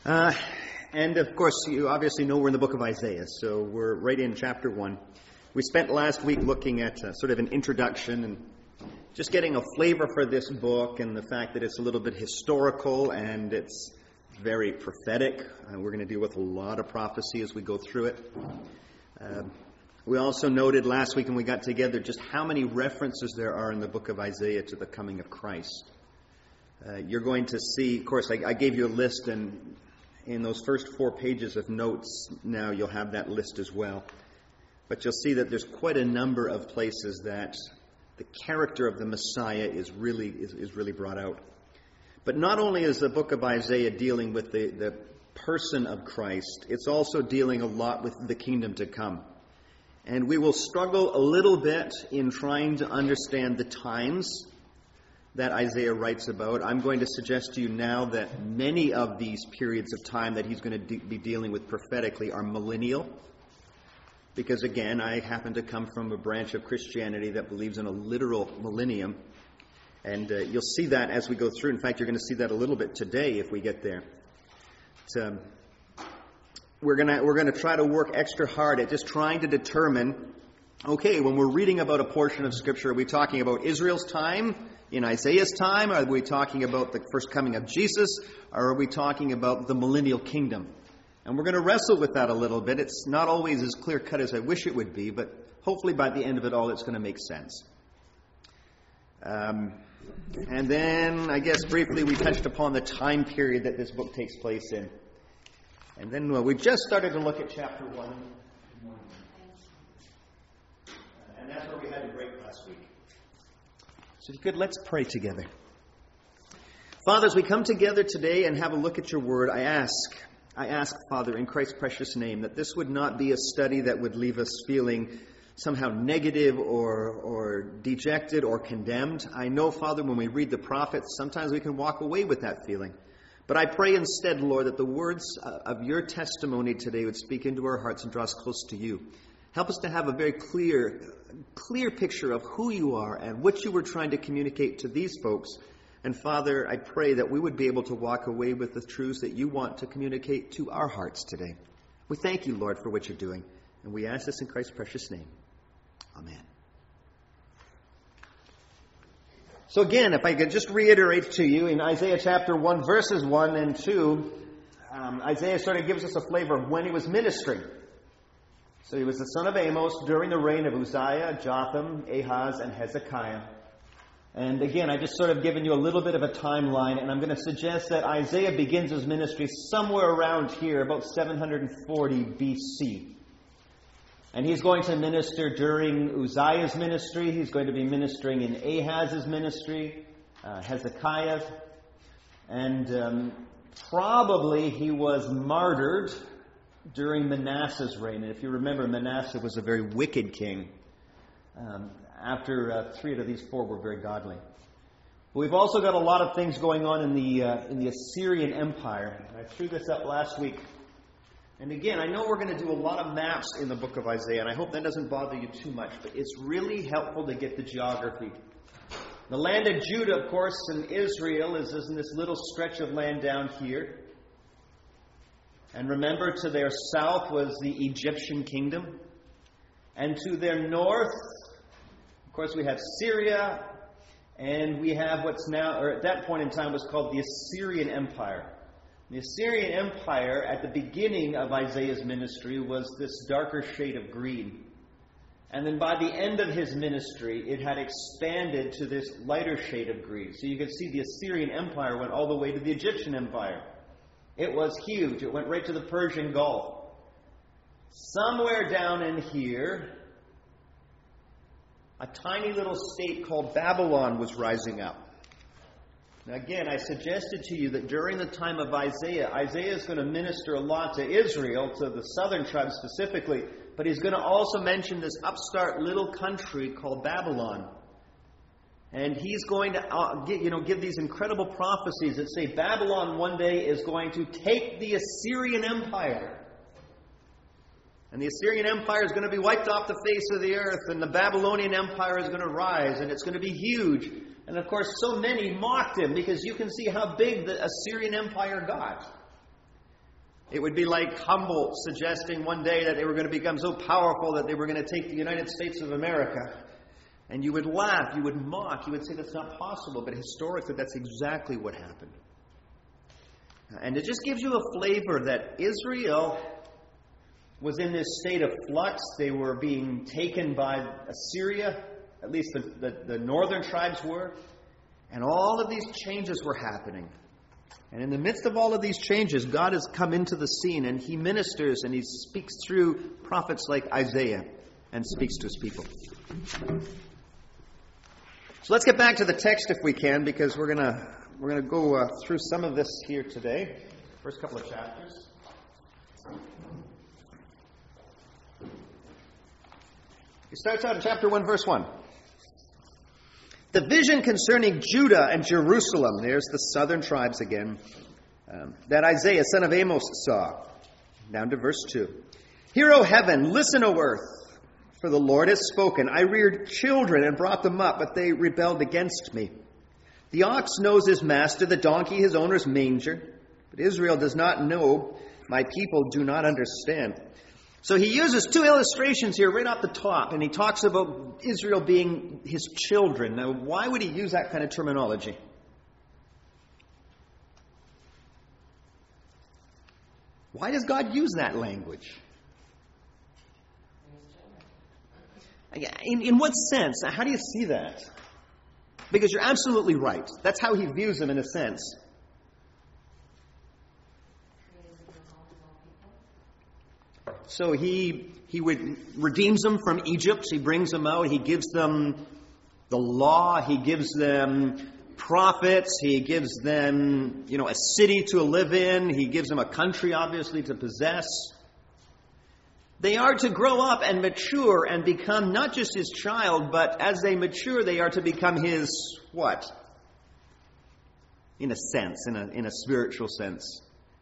And of course, you obviously know we're in the book of Isaiah, so we're right in chapter 1. We spent last week looking at sort of an introduction and just getting a flavor for this book and the fact that it's a little bit historical and it's very prophetic. We're going to deal with a lot of prophecy as we go through it. We also noted last week when we got together just how many references there are in the book of Isaiah to the coming of Christ. You're going to see, of course, I gave you a list, and in those first 4 pages of notes now you'll have that list as well. But you'll see that there's quite a number of places that the character of the Messiah is really brought out. But not only is the book of Isaiah dealing with the person of Christ, it's also dealing a lot with the kingdom to come. And we will struggle a little bit in trying to understand the times that Isaiah writes about. I'm going to suggest to you now that many of these periods of time that he's going to be dealing with prophetically are millennial. Because again, I happen to come from a branch of Christianity that believes in a literal millennium. And you'll see that as we go through. In fact, you're going to see that a little bit today if we get there. We're going to try to work extra hard at just trying to determine, okay, when we're reading about a portion of Scripture, are we talking about Israel's time, in Isaiah's time? Are we talking about the first coming of Jesus? Or are we talking about the millennial kingdom? And we're going to wrestle with that a little bit. It's not always as clear-cut as I wish it would be, but hopefully by the end of it all, it's going to make sense. And then, I guess briefly, we touched upon the time period that this book takes place in. And then we just started to look at chapter 1. And that's where we had to break last week. So if you could, let's pray together. Father, as we come together today and have a look at your word, I ask, Father, in Christ's precious name, that this would not be a study that would leave us feeling somehow negative or dejected or condemned. I know, Father, when we read the prophets, sometimes we can walk away with that feeling. But I pray instead, Lord, that the words of your testimony today would speak into our hearts and draw us close to you. Help us to have a very clear picture of who you are and what you were trying to communicate to these folks. And Father, I pray that we would be able to walk away with the truths that you want to communicate to our hearts today. We thank you, Lord, for what you're doing. And we ask this in Christ's precious name. Amen. So again, if I could just reiterate to you, in Isaiah chapter 1, verses 1 and 2, Isaiah sort of gives us a flavor of when he was ministering. So he was the son of Amos during the reign of Uzziah, Jotham, Ahaz, and Hezekiah. And again, I just sort of given you a little bit of a timeline, and I'm going to suggest that Isaiah begins his ministry somewhere around here, about 740 BC. And he's going to minister during Uzziah's ministry. He's going to be ministering in Ahaz's ministry, Hezekiah's. And probably he was martyred during Manasseh's reign. And if you remember, Manasseh was a very wicked king. After 3 out of these 4 were very godly. But we've also got a lot of things going on in the Assyrian Empire. I threw this up last week. And again, I know we're going to do a lot of maps in the book of Isaiah, and I hope that doesn't bother you too much, but it's really helpful to get the geography. The land of Judah, of course, and Israel is in this little stretch of land down here. And remember, to their south was the Egyptian kingdom. And to their north, of course, we have Syria, and we have what's now, or at that point in time, was called the Assyrian Empire. The Assyrian Empire, at the beginning of Isaiah's ministry, was this darker shade of green. And then by the end of his ministry, it had expanded to this lighter shade of green. So you can see the Assyrian Empire went all the way to the Egyptian Empire. It was huge. It went right to the Persian Gulf. Somewhere down in here, a tiny little state called Babylon was rising up. Now again, I suggested to you that during the time of Isaiah is going to minister a lot to Israel, to the southern tribes specifically, but he's going to also mention this upstart little country called Babylon. And he's going to give these incredible prophecies that say Babylon one day is going to take the Assyrian Empire. And the Assyrian Empire is going to be wiped off the face of the earth, and the Babylonian Empire is going to rise, and it's going to be huge. And of course, so many mocked him because you can see how big the Assyrian Empire got. It would be like Humboldt suggesting one day that they were going to become so powerful that they were going to take the United States of America. And you would laugh, you would mock, you would say that's not possible, but historically that's exactly what happened. And it just gives you a flavor that Israel was in this state of flux. They were being taken by Assyria, at least the northern tribes were, and all of these changes were happening. And in the midst of all of these changes, God has come into the scene, and He ministers and He speaks through prophets like Isaiah and speaks to His people. So let's get back to the text if we can, because we're gonna go through some of this here today. First couple of chapters. It starts out in chapter 1, verse 1. The vision concerning Judah and Jerusalem, there's the southern tribes again, that Isaiah, son of Amos, saw. Down to verse 2. Hear, O heaven, listen, O earth, for the Lord has spoken. I reared children and brought them up, but they rebelled against me. The ox knows his master, the donkey his owner's manger, but Israel does not know, my people do not understand. So he uses two illustrations here right off the top, and he talks about Israel being his children. Now, why would he use that kind of terminology? Why does God use that language? In what sense? How do you see that? Because you're absolutely right. That's how he views them in a sense. So he redeems them from Egypt. He brings them out. He gives them the law. He gives them prophets. He gives them, a city to live in. He gives them a country, obviously, to possess. They are to grow up and mature and become not just his child, but as they mature, they are to become his what? In a sense, in a spiritual sense.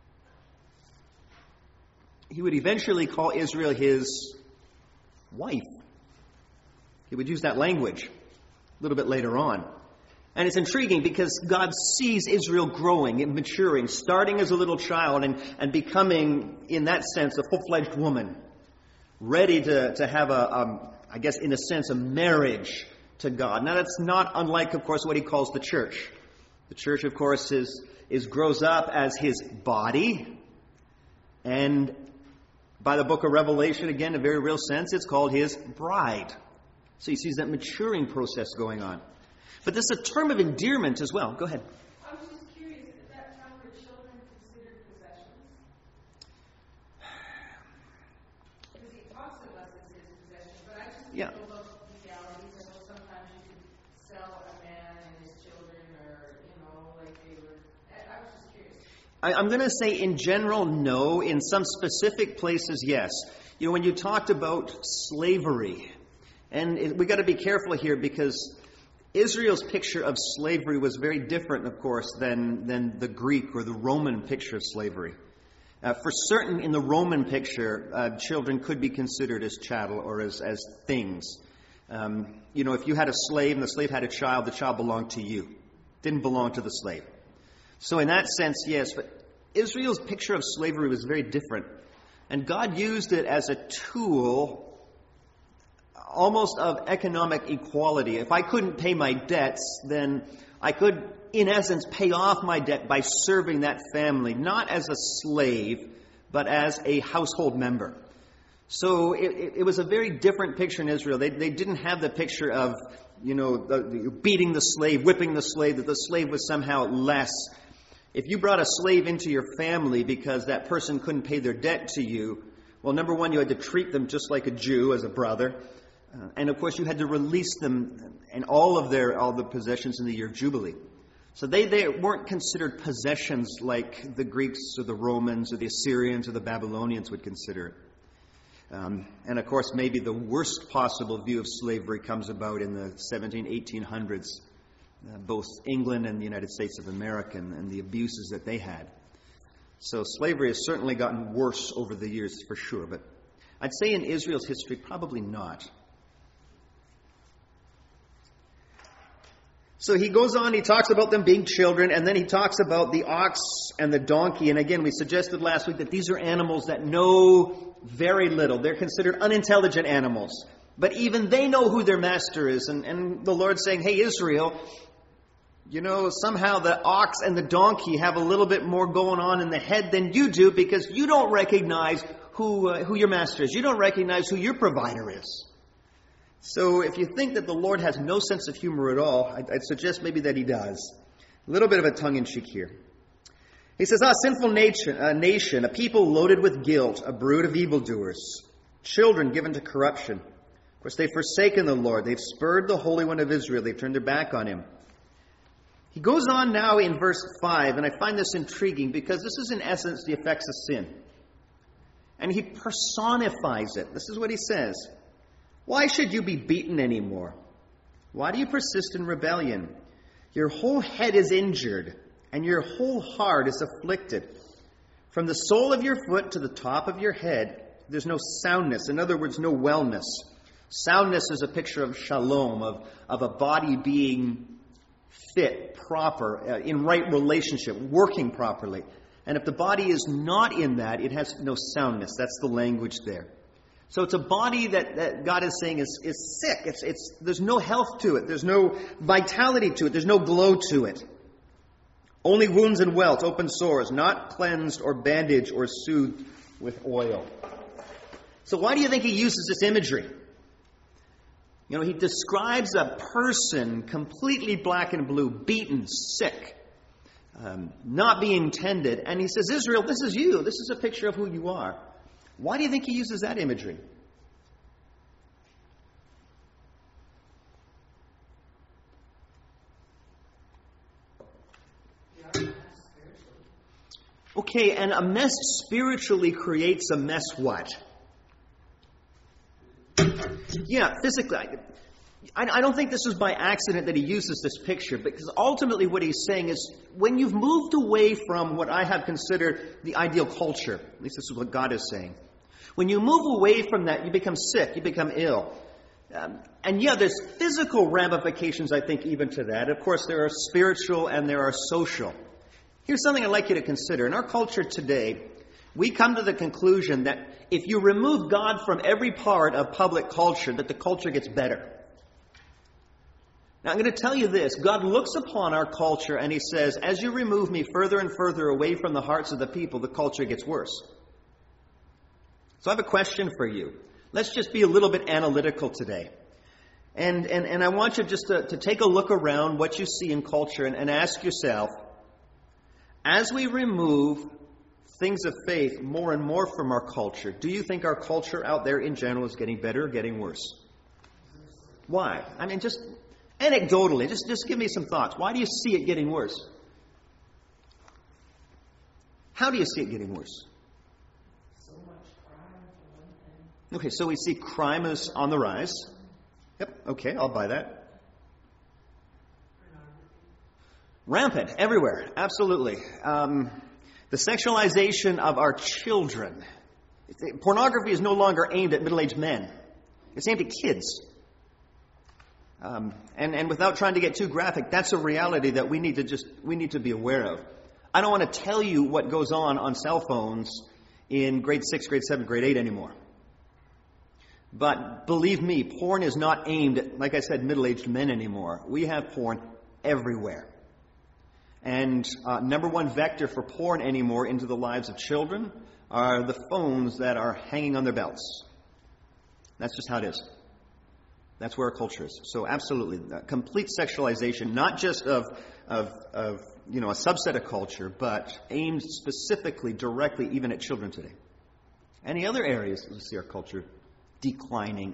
He would eventually call Israel his wife. He would use that language a little bit later on. And it's intriguing because God sees Israel growing and maturing, starting as a little child and becoming, in that sense, a full-fledged woman, ready to have I guess in a sense, a marriage to God. Now that's not unlike, of course, what he calls the church. The church, of course, grows up as his body, and by the book of Revelation, again, in a very real sense, it's called his bride. So he sees that maturing process going on. But this is a term of endearment as well. Go ahead. I was just curious, at that time were children considered possessions? Because he talks of us as his possessions, but I just don't know about legalities. I know sometimes you could sell a man and his children, or, like they were... I was just curious. I'm going to say in general, no. In some specific places, yes. When you talked about slavery, and we got to be careful here because Israel's picture of slavery was very different, of course, than the Greek or the Roman picture of slavery. For certain, in the Roman picture, children could be considered as chattel or as things. If you had a slave and the slave had a child, the child belonged to you. It didn't belong to the slave. So in that sense, yes, but Israel's picture of slavery was very different. And God used it as a tool almost of economic equality. If I couldn't pay my debts, then I could, in essence, pay off my debt by serving that family, not as a slave, but as a household member. So it was a very different picture in Israel. They didn't have the picture of, beating the slave, whipping the slave, that the slave was somehow less. If you brought a slave into your family because that person couldn't pay their debt to you, well, number one, you had to treat them just like a Jew, as a brother. And of course, you had to release them and all the possessions in the year of Jubilee. So they weren't considered possessions like the Greeks or the Romans or the Assyrians or the Babylonians would consider it. And of course, maybe the worst possible view of slavery comes about in the 1800s, both England and the United States of America and the abuses that they had. So slavery has certainly gotten worse over the years for sure, but I'd say in Israel's history, probably not. So he goes on, he talks about them being children, and then he talks about the ox and the donkey. And again, we suggested last week that these are animals that know very little. They're considered unintelligent animals. But even they know who their master is. And the Lord's saying, hey, Israel, you know, somehow the ox and the donkey have a little bit more going on in the head than you do, because you don't recognize who your master is. You don't recognize who your provider is. So if you think that the Lord has no sense of humor at all, I'd suggest maybe that he does. A little bit of a tongue-in-cheek here. He says, sinful nation, a people loaded with guilt, a brood of evildoers, children given to corruption. Of course, they've forsaken the Lord. They've spurned the Holy One of Israel. They've turned their back on him. He goes on now in verse 5, and I find this intriguing because this is in essence the effects of sin. And he personifies it. This is what he says. Why should you be beaten anymore? Why do you persist in rebellion? Your whole head is injured, and your whole heart is afflicted. From the sole of your foot to the top of your head, there's no soundness. In other words, no wellness. Soundness is a picture of shalom, of a body being fit, proper, in right relationship, working properly. And if the body is not in that, it has no soundness. That's the language there. So it's a body that God is saying is sick. There's no health to it. There's no vitality to it. There's no glow to it. Only wounds and welts, open sores, not cleansed or bandaged or soothed with oil. So why do you think he uses this imagery? You know, he describes a person completely black and blue, beaten, sick, not being tended. And he says, Israel, this is you. This is a picture of who you are. Why do you think he uses that imagery? Okay, and a mess spiritually creates a mess what? Yeah, physically. I don't think this is by accident that he uses this picture, because ultimately what he's saying is when you've moved away from what I have considered the ideal culture, at least this is what God is saying, when you move away from that, you become sick, you become ill. And yeah, there's physical ramifications, I think, even to that. Of course, there are spiritual and there are social. Here's something I'd like you to consider. In our culture today, we come to the conclusion that if you remove God from every part of public culture, that the culture gets better. Now, I'm going to tell you this. God looks upon our culture and he says, as you remove me further and further away from the hearts of the people, the culture gets worse. So I have a question for you. Let's just be a little bit analytical today. And I want you just to take a look around what you see in culture and ask yourself, as we remove things of faith more and more from our culture, do you think our culture out there in general is getting better or getting worse? Why? I mean, just anecdotally, just give me some thoughts. Why do you see it getting worse? How do you see it getting worse? So much crime, for one thing. Okay, so we see crime is on the rise. Yep, okay, I'll buy that. Rampant, everywhere, absolutely. The sexualization of our children. Pornography is no longer aimed at middle-aged men. It's aimed at kids. And without trying to get too graphic, that's a reality that we need to be aware of. I don't want to tell you what goes on cell phones in grade 6, grade 7, grade 8 anymore. But believe me, porn is not aimed at, like I said, middle-aged men anymore. We have porn everywhere. And number one vector for porn anymore into the lives of children are the phones that are hanging on their belts. That's just how it is. That's where our culture is. So absolutely, complete sexualization, not just of a subset of culture, but aimed specifically, directly, even at children today. Any other areas that we see our culture declining?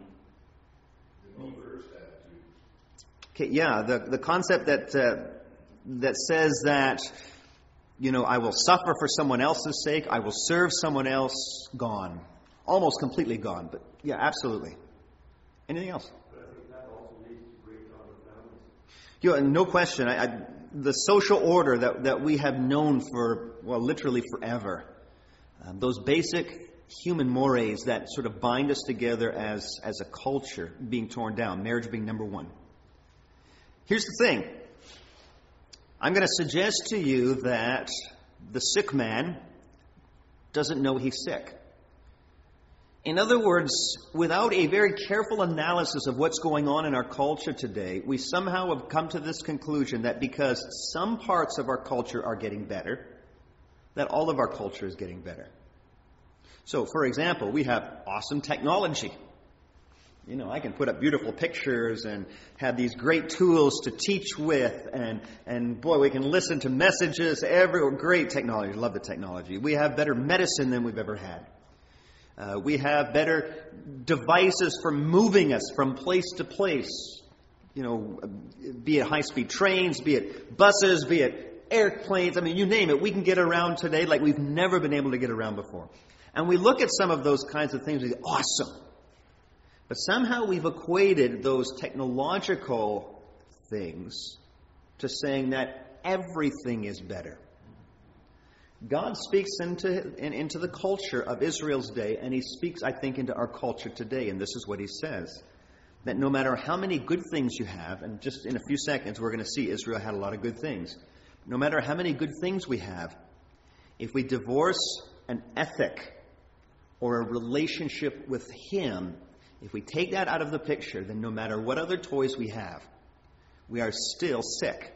Okay, yeah, the concept that says that, I will suffer for someone else's sake, I will serve someone else, gone. Almost completely gone, but yeah, absolutely. Anything else? But I think that also leads to breakdown of families. No question. The social order that we have known for, literally forever, those basic human mores that sort of bind us together as a culture being torn down, marriage being number one. Here's the thing. I'm going to suggest to you that the sick man doesn't know he's sick. In other words, without a very careful analysis of what's going on in our culture today, we somehow have come to this conclusion that because some parts of our culture are getting better, that all of our culture is getting better. So, for example, we have awesome technology. You know, I can put up beautiful pictures and have these great tools to teach with, and boy, we can listen to messages. Great technology. Love the technology. We have better medicine than we've ever had. We have better devices for moving us from place to place. You know, be it high-speed trains, be it buses, be it airplanes. I mean, you name it. We can get around today like we've never been able to get around before. And we look at some of those kinds of things and we go, awesome. But somehow we've equated those technological things to saying that everything is better. God speaks into the culture of Israel's day, and he speaks, I think, into our culture today. And this is what he says, that no matter how many good things you have, and just in a few seconds we're going to see Israel had a lot of good things. No matter how many good things we have, if we divorce an ethic or a relationship with him, if we take that out of the picture, then no matter what other toys we have, we are still sick.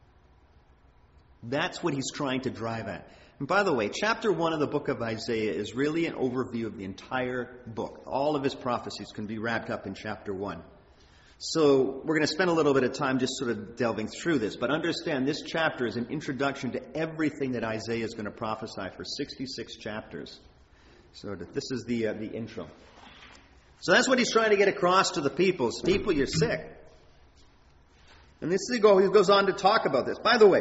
That's what he's trying to drive at. And by the way, chapter 1 of the book of Isaiah is really an overview of the entire book. All of his prophecies can be wrapped up in chapter 1. So we're going to spend a little bit of time just sort of delving through this. But understand, this chapter is an introduction to everything that Isaiah is going to prophesy for 66 chapters. So this is the intro. So that's what he's trying to get across to the people. People, you're sick. And he goes on to talk about this. By the way,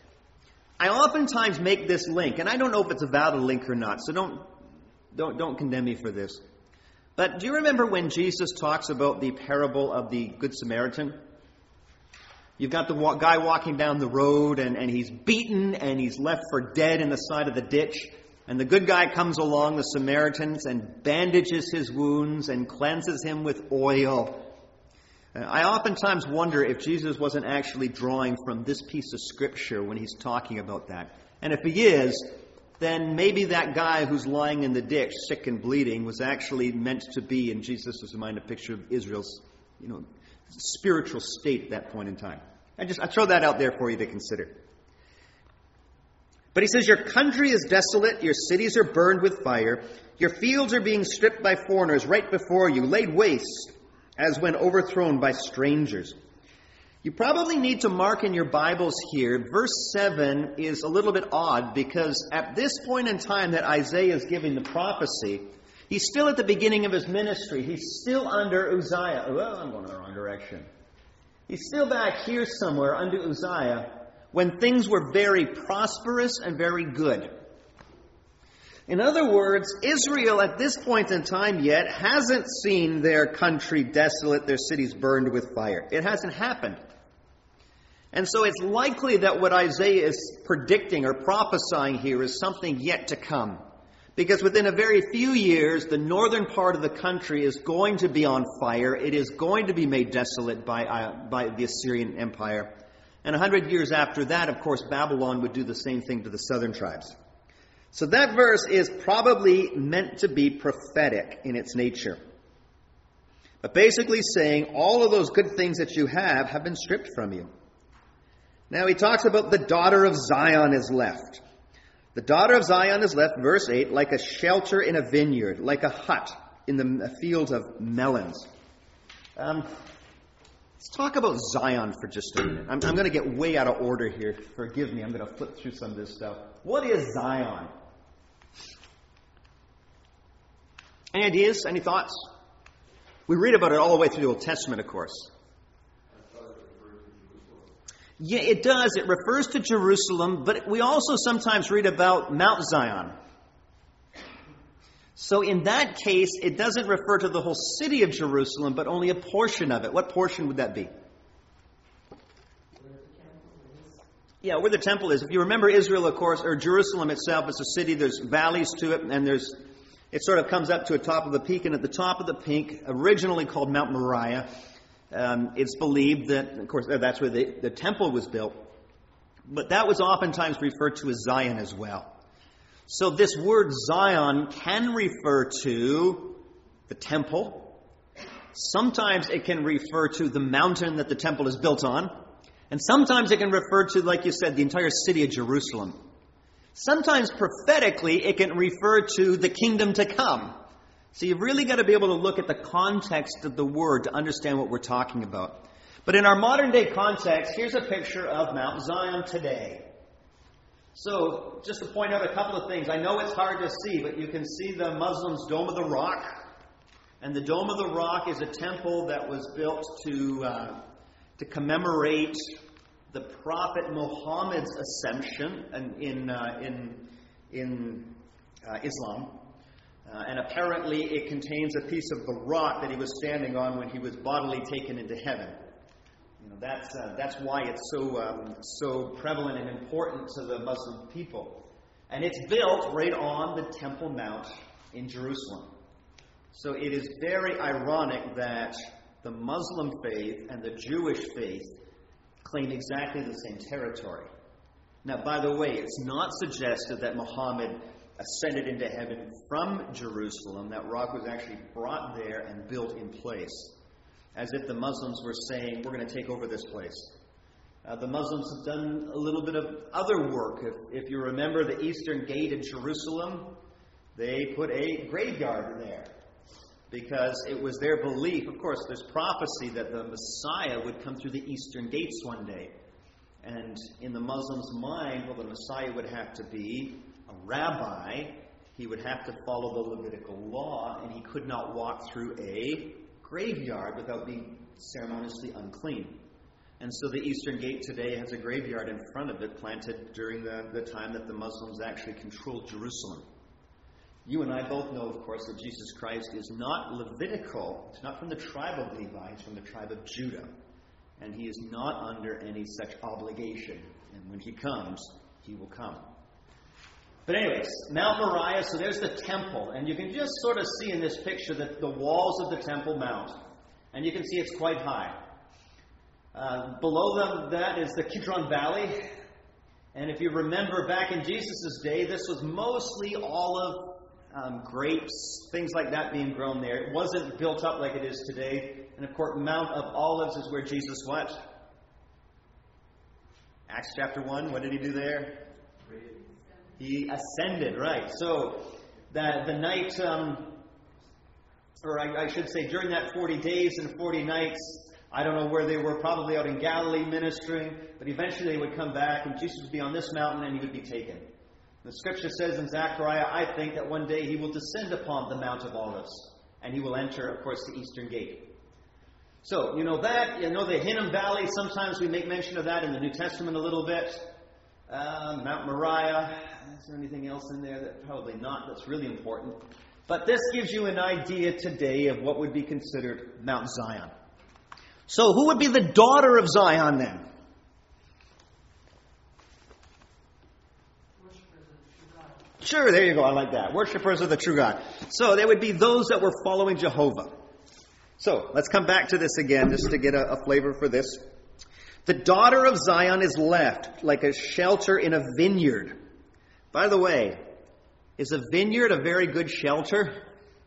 I oftentimes make this link, and I don't know if it's a valid link or not, so don't condemn me for this. But do you remember when Jesus talks about the parable of the Good Samaritan? You've got the guy walking down the road, and he's beaten, and he's left for dead in the side of the ditch. And the good guy comes along, the Samaritans, and bandages his wounds and cleanses him with oil. I oftentimes wonder if Jesus wasn't actually drawing from this piece of Scripture when he's talking about that. And if he is, then maybe that guy who's lying in the ditch, sick and bleeding, was actually meant to be, in Jesus' mind, a picture of Israel's, spiritual state at that point in time. I throw that out there for you to consider. But he says, your country is desolate, your cities are burned with fire, your fields are being stripped by foreigners right before you, laid waste as when overthrown by strangers. You probably need to mark in your Bibles here, verse 7 is a little bit odd because at this point in time that Isaiah is giving the prophecy, he's still at the beginning of his ministry. He's still under Uzziah. Well, I'm going in the wrong direction. He's still back here somewhere under Uzziah when things were very prosperous and very good. In other words, Israel at this point in time yet hasn't seen their country desolate, their cities burned with fire. It hasn't happened. And so it's likely that what Isaiah is predicting or prophesying here is something yet to come. Because within a very few years, the northern part of the country is going to be on fire. It is going to be made desolate by the Assyrian Empire. And 100 years after that, of course, Babylon would do the same thing to the southern tribes. So that verse is probably meant to be prophetic in its nature. But basically saying all of those good things that you have been stripped from you. Now he talks about the daughter of Zion is left. The daughter of Zion is left, verse 8, like a shelter in a vineyard, like a hut in the fields of melons. Let's talk about Zion for just a minute. I'm going to get way out of order here. Forgive me, I'm going to flip through some of this stuff. What is Zion? Any ideas? Any thoughts? We read about it all the way through the Old Testament, of course. Yeah, it does. It refers to Jerusalem, but we also sometimes read about Mount Zion. So in that case, it doesn't refer to the whole city of Jerusalem, but only a portion of it. What portion would that be? Yeah, where the temple is. If you remember Israel, of course, or Jerusalem itself is a city, there's valleys to it, and it sort of comes up to the top of the peak, and at the top of the peak, originally called Mount Moriah, it's believed that, of course, that's where the temple was built. but that was oftentimes referred to as Zion as well. So this word Zion can refer to the temple. Sometimes it can refer to the mountain that the temple is built on. And sometimes it can refer to, like you said, the entire city of Jerusalem. Sometimes prophetically it can refer to the kingdom to come. So you've really got to be able to look at the context of the word to understand what we're talking about. But in our modern day context, here's a picture of Mount Zion today. So just to point out a couple of things. I know it's hard to see, but you can see the Muslims' Dome of the Rock. And the Dome of the Rock is a temple that was built to commemorate the Prophet Muhammad's ascension in Islam. And apparently it contains a piece of the rock that he was standing on when he was bodily taken into heaven. You know, that's why it's so prevalent and important to the Muslim people. And it's built right on the Temple Mount in Jerusalem. So it is very ironic that the Muslim faith and the Jewish faith claim exactly the same territory. Now, by the way, it's not suggested that Muhammad ascended into heaven from Jerusalem. That rock was actually brought there and built in place, as if the Muslims were saying, we're going to take over this place. The Muslims have done a little bit of other work. If you remember the Eastern Gate in Jerusalem, they put a graveyard there, because it was their belief. Of course, there's prophecy that the Messiah would come through the eastern gates one day. And in the Muslims' mind, well, the Messiah would have to be a rabbi. He would have to follow the Levitical law, and he could not walk through a graveyard without being ceremoniously unclean. And so the eastern gate today has a graveyard in front of it, planted during the time that the Muslims actually controlled Jerusalem. You and I both know, of course, that Jesus Christ is not Levitical. It's not from the tribe of Levi. It's from the tribe of Judah. And he is not under any such obligation. And when he comes, he will come. But anyways, Mount Moriah, so there's the temple. And you can just sort of see in this picture that the walls of the Temple Mount. And you can see it's quite high. Below them, that is the Kidron Valley. And if you remember back in Jesus' day, this was mostly olive, grapes, things like that being grown there. It wasn't built up like it is today. And of course, Mount of Olives is where Jesus what? Acts chapter 1, what did he do there? He ascended, right. So, the night, or I should say during that 40 days and 40 nights, I don't know where they were, probably out in Galilee ministering, but eventually they would come back and Jesus would be on this mountain and he would be taken. The scripture says in Zechariah, I think that one day he will descend upon the Mount of Olives and he will enter, of course, the eastern gate. So, you know that, you know the Hinnom Valley, sometimes we make mention of that in the New Testament a little bit. Mount Moriah, is there anything else in there? Probably not, that's really important. But this gives you an idea today of what would be considered Mount Zion. So who would be the daughter of Zion then? Sure, there you go. I like that. Worshippers of the true God. So they would be those that were following Jehovah. So let's come back to this again just to get a flavor for this. The daughter of Zion is left like a shelter in a vineyard. By the way, is a vineyard a very good shelter?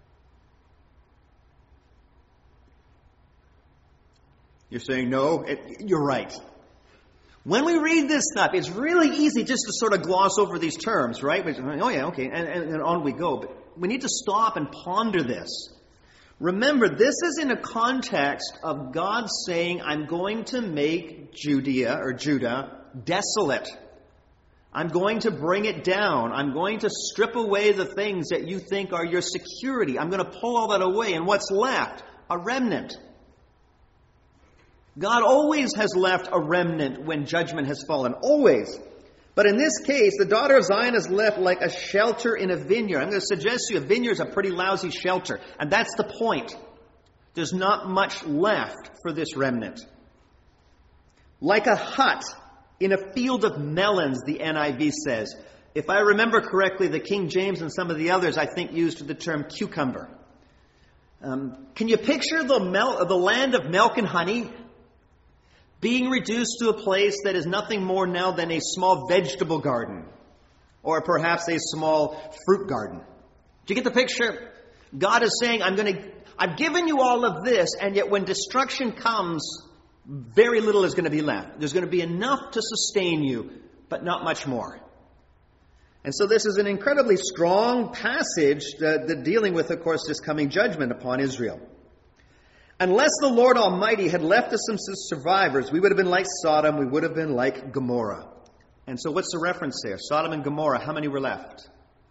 You're saying no? You're right. When we read this stuff, it's really easy just to sort of gloss over these terms, right? Oh yeah, okay, and on we go. But we need to stop and ponder this. Remember, this is in a context of God saying, I'm going to make Judah desolate. I'm going to bring it down. I'm going to strip away the things that you think are your security. I'm going to pull all that away. And what's left? A remnant. God always has left a remnant when judgment has fallen. Always. But in this case, the daughter of Zion is left like a shelter in a vineyard. I'm going to suggest to you a vineyard is a pretty lousy shelter. And that's the point. There's not much left for this remnant. Like a hut in a field of melons, the NIV says. If I remember correctly, the King James and some of the others, I think, used the term cucumber. Can you picture the land of milk and honey? being reduced to a place that is nothing more now than a small vegetable garden, or perhaps a small fruit garden. Do you get the picture? God is saying, I've given you all of this, and yet when destruction comes, very little is going to be left. There's going to be enough to sustain you, but not much more. And so this is an incredibly strong passage that dealing with, of course, this coming judgment upon Israel. Unless the Lord Almighty had left us some survivors, we would have been like Sodom, we would have been like Gomorrah. And so what's the reference there? Sodom and Gomorrah, how many were left?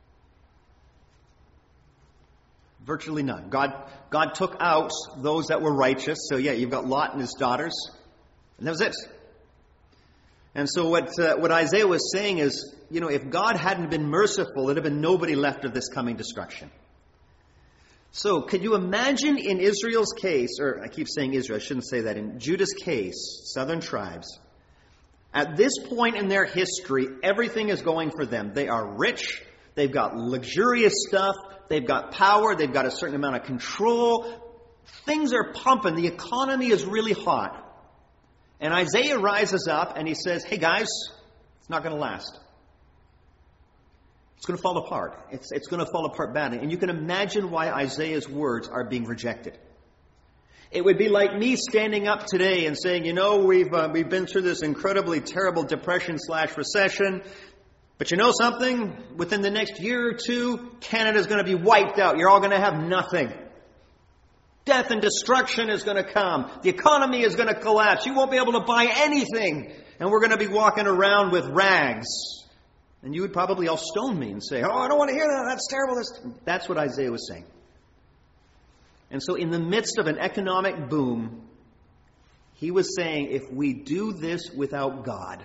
Virtually none. God took out those that were righteous. So yeah, you've got Lot and his daughters. And that was it. And so what Isaiah was saying is, if God hadn't been merciful, there'd have been nobody left of this coming destruction. So could you imagine in Israel's case, or I keep saying Israel, I shouldn't say that, in Judah's case, southern tribes, at this point in their history, everything is going for them. They are rich, they've got luxurious stuff, they've got power, they've got a certain amount of control. Things are pumping, the economy is really hot. And Isaiah rises up and he says, hey guys, it's not going to last. It's going to fall apart. It's going to fall apart badly. And you can imagine why Isaiah's words are being rejected. It would be like me standing up today and saying, we've been through this incredibly terrible depression/recession. But you know something? Within the next year or two, Canada's going to be wiped out. You're all going to have nothing. Death and destruction is going to come. The economy is going to collapse. You won't be able to buy anything. And we're going to be walking around with rags. And you would probably all stone me and say, I don't want to hear that. That's terrible. That's what Isaiah was saying. And so in the midst of an economic boom, he was saying, if we do this without God,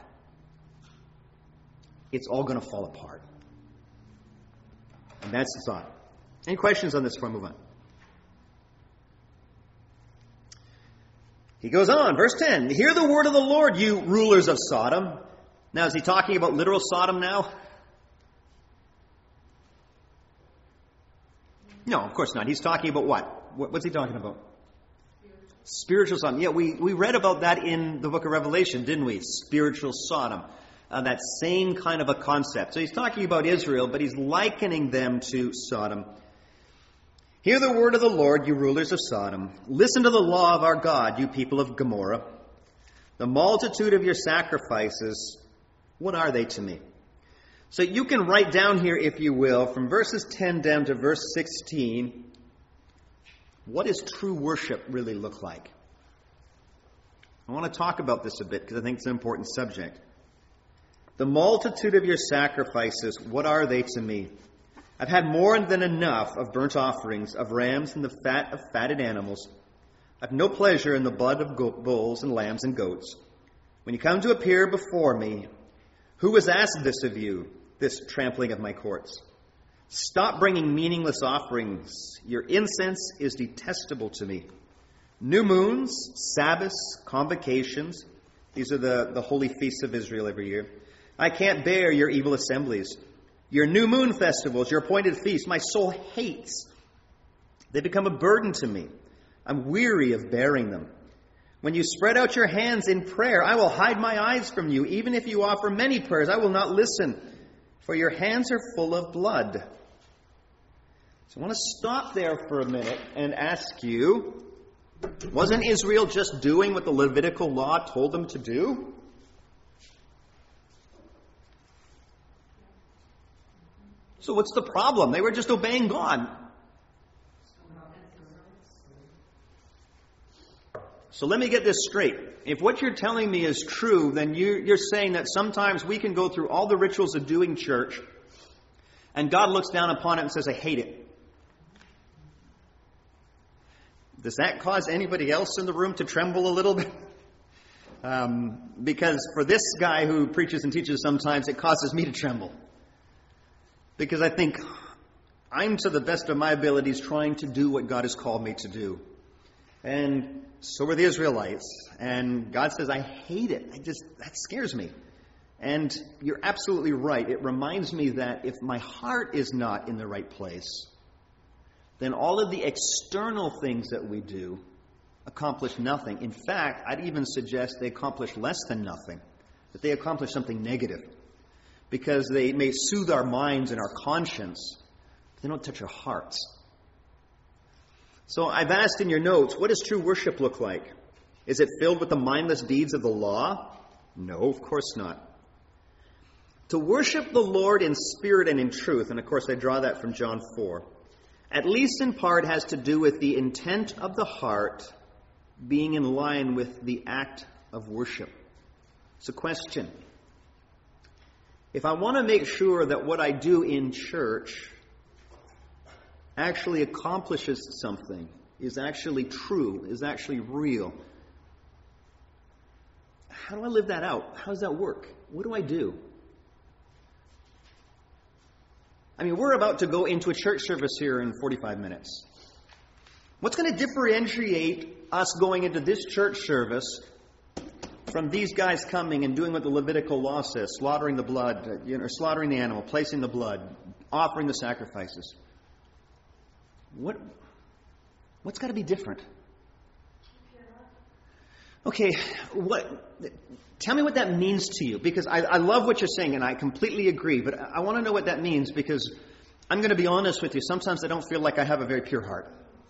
it's all going to fall apart. And that's the thought. Any questions on this before I move on? He goes on, verse 10, hear the word of the Lord, you rulers of Sodom. Now, is he talking about literal Sodom now? No, of course not. He's talking about what? What's he talking about? Spiritual Sodom. Yeah, we read about that in the book of Revelation, didn't we? Spiritual Sodom. That same kind of a concept. So he's talking about Israel, but he's likening them to Sodom. Hear the word of the Lord, you rulers of Sodom. Listen to the law of our God, you people of Gomorrah. The multitude of your sacrifices, what are they to me? So you can write down here, if you will, from verses 10 down to verse 16, what does true worship really look like? I want to talk about this a bit because I think it's an important subject. The multitude of your sacrifices, what are they to me? I've had more than enough of burnt offerings, of rams and the fat of fatted animals. I've no pleasure in the blood of bulls and lambs and goats. When you come to appear before me, who has asked this of you, this trampling of my courts? Stop bringing meaningless offerings. Your incense is detestable to me. New moons, Sabbaths, convocations. These are the holy feasts of Israel every year. I can't bear your evil assemblies. Your new moon festivals, your appointed feasts, my soul hates. They become a burden to me. I'm weary of bearing them. When you spread out your hands in prayer, I will hide my eyes from you. Even if you offer many prayers, I will not listen, for your hands are full of blood. So I want to stop there for a minute and ask you, wasn't Israel just doing what the Levitical law told them to do? So what's the problem? They were just obeying God. So let me get this straight. If what you're telling me is true, then you're saying that sometimes we can go through all the rituals of doing church, and God looks down upon it and says, I hate it. Does that cause anybody else in the room to tremble a little bit? Because for this guy who preaches and teaches sometimes, it causes me to tremble. Because I think I'm, to the best of my abilities, trying to do what God has called me to do. And so were the Israelites. And God says, I hate it. That scares me. And you're absolutely right. It reminds me that if my heart is not in the right place, then all of the external things that we do accomplish nothing. In fact, I'd even suggest they accomplish less than nothing, that they accomplish something negative, because they may soothe our minds and our conscience, but they don't touch our hearts. So I've asked in your notes, what does true worship look like? Is it filled with the mindless deeds of the law? No, of course not. To worship the Lord in spirit and in truth, and of course I draw that from John 4, at least in part has to do with the intent of the heart being in line with the act of worship. It's a question. If I want to make sure that what I do in church actually accomplishes something, is actually true, is actually real, how do I live that out? How does that work? What do I do? I mean, we're about to go into a church service here in 45 minutes. What's going to differentiate us going into this church service from these guys coming and doing what the Levitical law says, slaughtering the blood, slaughtering the animal, placing the blood, offering the sacrifices? What's got to be different? Okay, tell me what that means to you, because I love what you're saying and I completely agree, but I want to know what that means, because I'm going to be honest with you. Sometimes I don't feel like I have a very pure heart.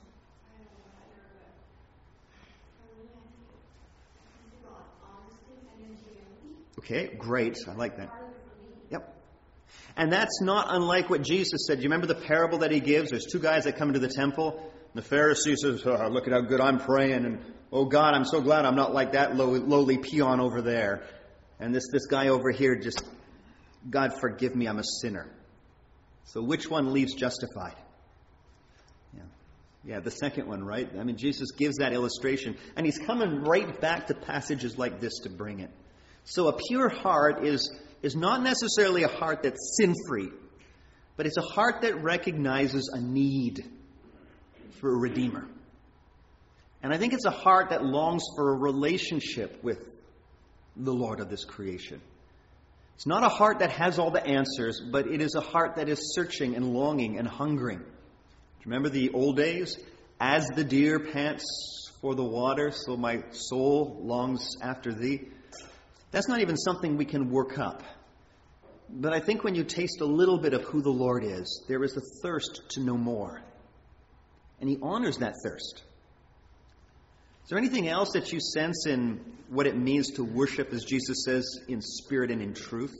Okay, great. I like that. Yep. And that's not unlike what Jesus said. Do you remember the parable that he gives? There's two guys that come into the temple. The Pharisee says, oh, look at how good I'm praying. And, oh, God, I'm so glad I'm not like that lowly peon over there. And this guy over here just, God, forgive me, I'm a sinner. So which one leaves justified? Yeah, the second one, right? I mean, Jesus gives that illustration. And he's coming right back to passages like this to bring it. So a pure heart is not necessarily a heart that's sin-free, but it's a heart that recognizes a need for a Redeemer. And I think it's a heart that longs for a relationship with the Lord of this creation. It's not a heart that has all the answers, but it is a heart that is searching and longing and hungering. Do you remember the old days? As the deer pants for the water, so my soul longs after thee. That's not even something we can work up. But I think when you taste a little bit of who the Lord is, there is a thirst to know more. And he honors that thirst. Is there anything else that you sense in what it means to worship, as Jesus says, in spirit and in truth?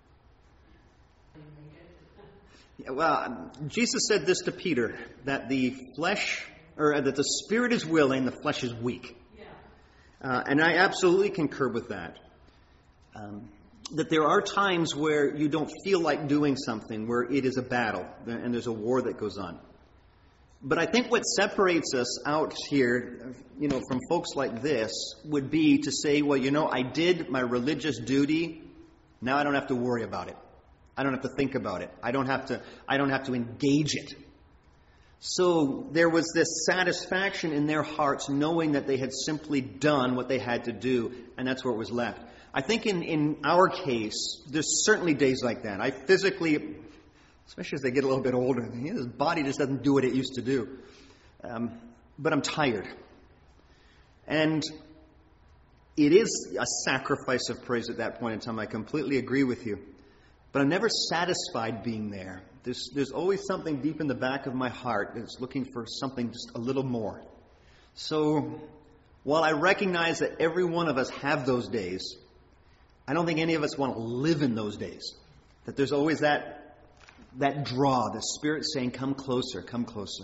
Yeah, well, Jesus said this to Peter, that the spirit is willing, the flesh is weak. And I absolutely concur with that. That there are times where you don't feel like doing something, where it is a battle and there's a war that goes on. But I think what separates us out here, from folks like this would be to say, well, I did my religious duty. Now I don't have to worry about it. I don't have to think about it. I don't have to engage it. So there was this satisfaction in their hearts knowing that they had simply done what they had to do, and that's where it was left. I think in our case, there's certainly days like that. I physically, especially as they get a little bit older, his body just doesn't do what it used to do. But I'm tired. And it is a sacrifice of praise at that point in time. I completely agree with you. But I'm never satisfied being there. There's always something deep in the back of my heart that's looking for something just a little more. So while I recognize that every one of us have those days, I don't think any of us want to live in those days. That there's always that draw, the Spirit saying, come closer, come closer.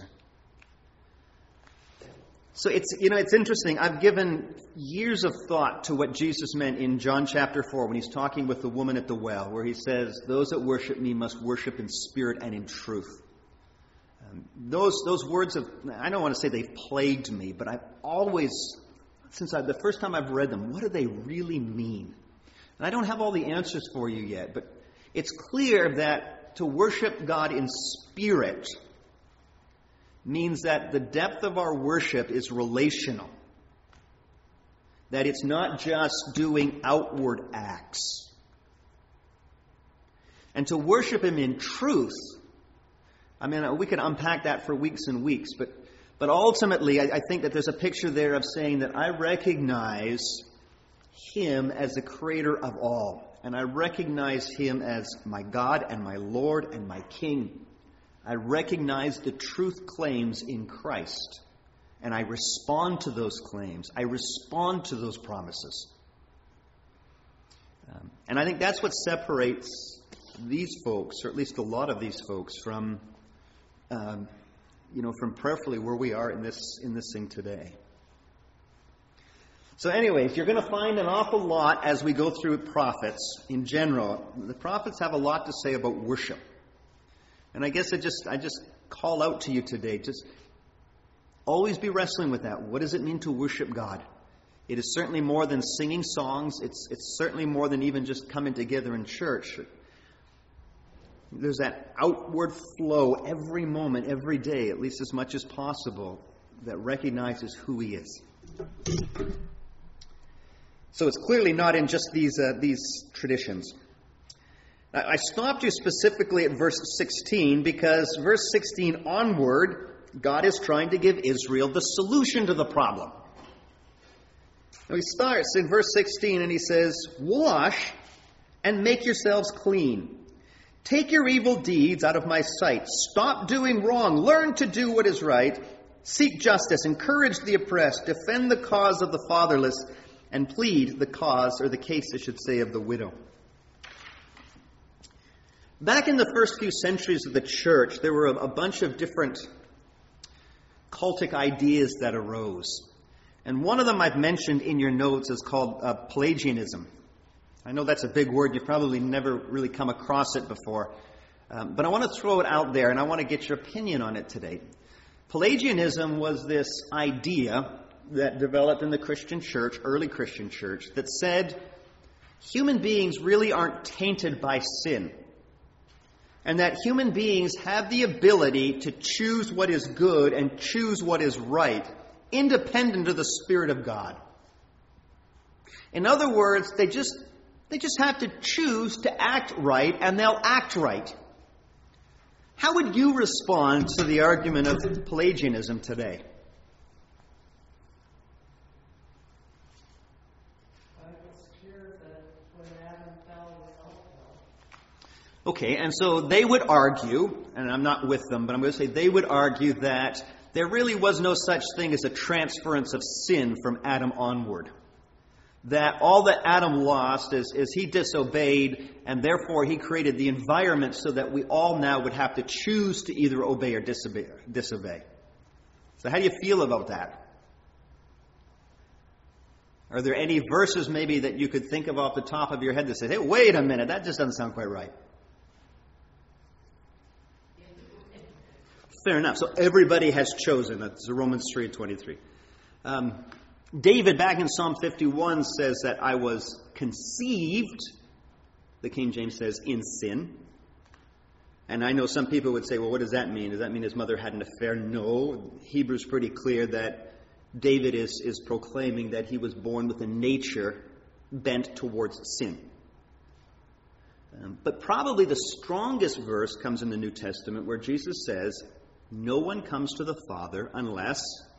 So it's interesting. I've given years of thought to what Jesus meant in John chapter 4 when he's talking with the woman at the well, where he says, those that worship me must worship in spirit and in truth. Those words I don't want to say they've plagued me, but I've always, the first time I've read them, what do they really mean? And I don't have all the answers for you yet, but it's clear that to worship God in spirit means that the depth of our worship is relational. That it's not just doing outward acts. And to worship Him in truth, we could unpack that for weeks and weeks, but But ultimately, I think that there's a picture there of saying that I recognize Him as the creator of all. And I recognize Him as my God and my Lord and my King. I recognize the truth claims in Christ. And I respond to those claims. I respond to those promises. And I think that's what separates these folks, or at least a lot of these folks, from from prayerfully where we are in this thing today. So anyways, you're going to find an awful lot as we go through prophets in general. The prophets have a lot to say about worship. And I guess I just call out to you today, just always be wrestling with that. What does it mean to worship God? It is certainly more than singing songs. It's certainly more than even just coming together in church. There's that outward flow every moment, every day, at least as much as possible, that recognizes who He is. So it's clearly not in just these traditions. I stopped you specifically at verse 16 because verse 16 onward, God is trying to give Israel the solution to the problem. Now He starts in verse 16 and He says, "Wash and make yourselves clean. Take your evil deeds out of my sight. Stop doing wrong. Learn to do what is right. Seek justice. Encourage the oppressed. Defend the cause of the fatherless. And plead the cause, or the case, I should say, of the widow." Back in the first few centuries of the church, there were a bunch of different cultic ideas that arose. And one of them I've mentioned in your notes is called Pelagianism. I know that's a big word. You've probably never really come across it before. But I want to throw it out there, and I want to get your opinion on it today. Pelagianism was this idea that developed in the Christian church, early Christian church, that said human beings really aren't tainted by sin. And that human beings have the ability to choose what is good and choose what is right, independent of the Spirit of God. In other words, they just have to choose to act right, and they'll act right. How would you respond to the argument of Pelagianism today? Okay, and so they would argue, and I'm not with them, but I'm going to say they would argue that there really was no such thing as a transference of sin from Adam onward. That all that Adam lost is he disobeyed, and therefore he created the environment so that we all now would have to choose to either obey or disobey. So how do you feel about that? Are there any verses maybe that you could think of off the top of your head that say, hey, wait a minute, that just doesn't sound quite right? Fair enough. So everybody has chosen. That's Romans 3:23. David, back in Psalm 51, says that I was conceived, the King James says, in sin. And I know some people would say, well, what does that mean? Does that mean his mother had an affair? No. Hebrew's pretty clear that David is proclaiming that he was born with a nature bent towards sin. But probably the strongest verse comes in the New Testament where Jesus says, no one comes to the Father unless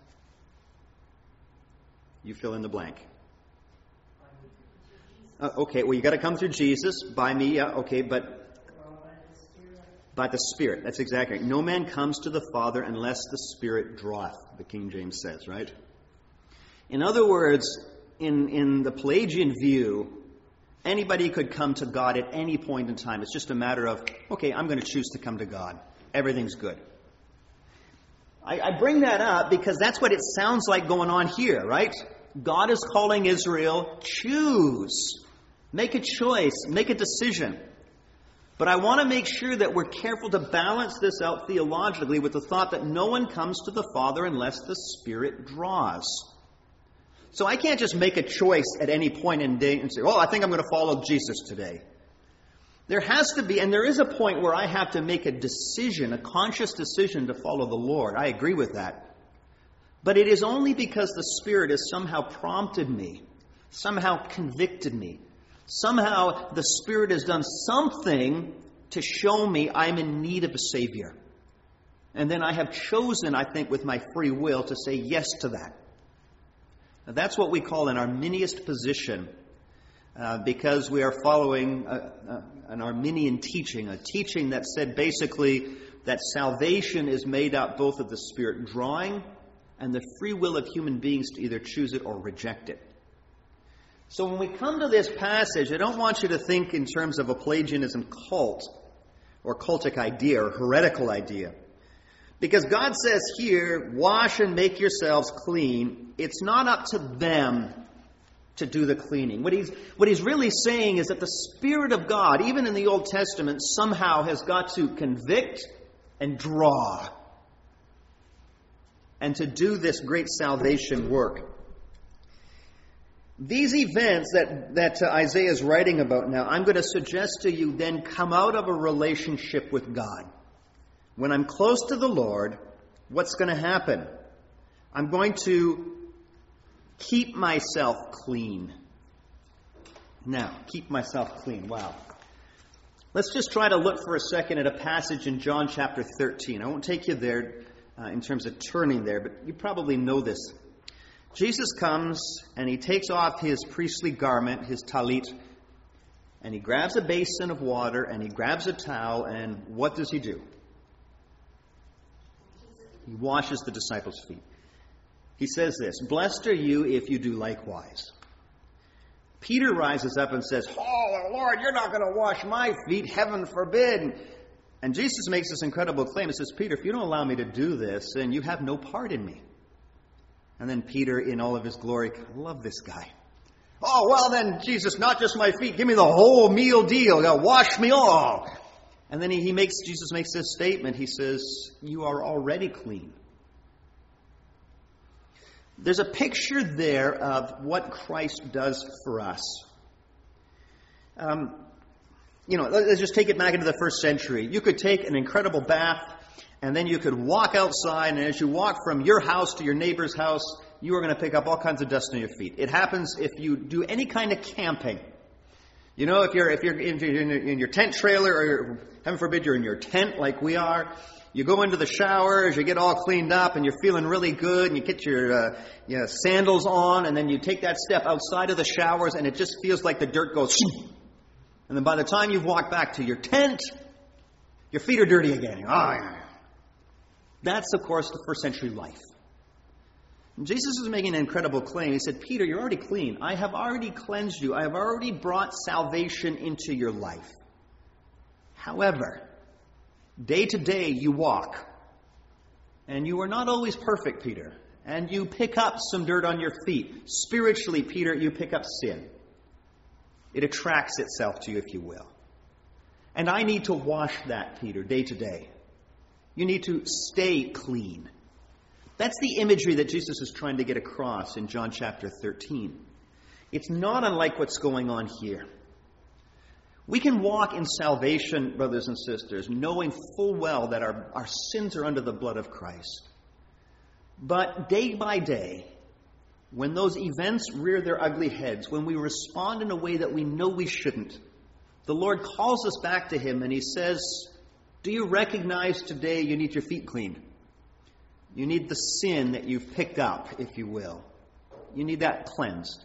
you fill in the blank. Okay, well, you got to come through Jesus, by me, yeah, okay, but by the Spirit. That's exactly right. No man comes to the Father unless the Spirit draweth, the King James says, right? In other words, in the Pelagian view, anybody could come to God at any point in time. It's just a matter of, okay, I'm going to choose to come to God. Everything's good. I bring that up because that's what it sounds like going on here, right? God is calling Israel, choose. Make a choice. Make a decision. But I want to make sure that we're careful to balance this out theologically with the thought that no one comes to the Father unless the Spirit draws. So I can't just make a choice at any point in the day and say, oh, I think I'm going to follow Jesus today. There has to be, and there is a point where I have to make a decision, a conscious decision to follow the Lord. I agree with that. But it is only because the Spirit has somehow prompted me, somehow convicted me. Somehow the Spirit has done something to show me I'm in need of a Savior. And then I have chosen, I think, with my free will to say yes to that. Now, that's what we call an Arminian position, because we are following an Arminian teaching, a teaching that said basically that salvation is made up both of the Spirit drawing and the free will of human beings to either choose it or reject it. So when we come to this passage, I don't want you to think in terms of a Pelagianism cult or cultic idea or heretical idea. Because God says here, wash and make yourselves clean. It's not up to them to do the cleaning. What he's really saying is that the Spirit of God, even in the Old Testament, somehow has got to convict and draw, and to do this great salvation work. These events that Isaiah is writing about now, I'm going to suggest to you then come out of a relationship with God. When I'm close to the Lord, what's going to happen? I'm going to keep myself clean. Now, keep myself clean. Wow. Let's just try to look for a second at a passage in John chapter 13. I won't take you there in terms of turning there, but you probably know this. Jesus comes and he takes off his priestly garment, his talit, and he grabs a basin of water and he grabs a towel, and what does he do? He washes the disciples' feet. He says this, "Blessed are you if you do likewise." Peter rises up and says, "Oh, Lord, you're not going to wash my feet. Heaven forbid." And Jesus makes this incredible claim. He says, "Peter, if you don't allow me to do this, then you have no part in me." And then Peter, in all of his glory, I love this guy. "Oh, well then, Jesus, not just my feet. Give me the whole meal deal. Wash me all." And then Jesus makes this statement. He says, "You are already clean." There's a picture there of what Christ does for us. Let's just take it back into the first century. You could take an incredible bath, and then you could walk outside, and as you walk from your house to your neighbor's house, you are going to pick up all kinds of dust on your feet. It happens if you do any kind of camping. You know, if you're in your tent trailer, or heaven forbid you're in your tent like we are, you go into the shower as you get all cleaned up and you're feeling really good, and you get your sandals on, and then you take that step outside of the showers and it just feels like the dirt goes shoo. And then by the time you've walked back to your tent, your feet are dirty again. That's, of course, the first century life. And Jesus is making an incredible claim. He said, "Peter, you're already clean. I have already cleansed you. I have already brought salvation into your life. However, day to day you walk, and you are not always perfect, Peter, and you pick up some dirt on your feet. Spiritually, Peter, you pick up sin. It attracts itself to you, if you will. And I need to wash that, Peter, day to day. You need to stay clean." That's the imagery that Jesus is trying to get across in John chapter 13. It's not unlike what's going on here. We can walk in salvation, brothers and sisters, knowing full well that our sins are under the blood of Christ. But day by day, when those events rear their ugly heads, when we respond in a way that we know we shouldn't, the Lord calls us back to Him and He says, "Do you recognize today you need your feet cleaned? You need the sin that you've picked up, if you will. You need that cleansed."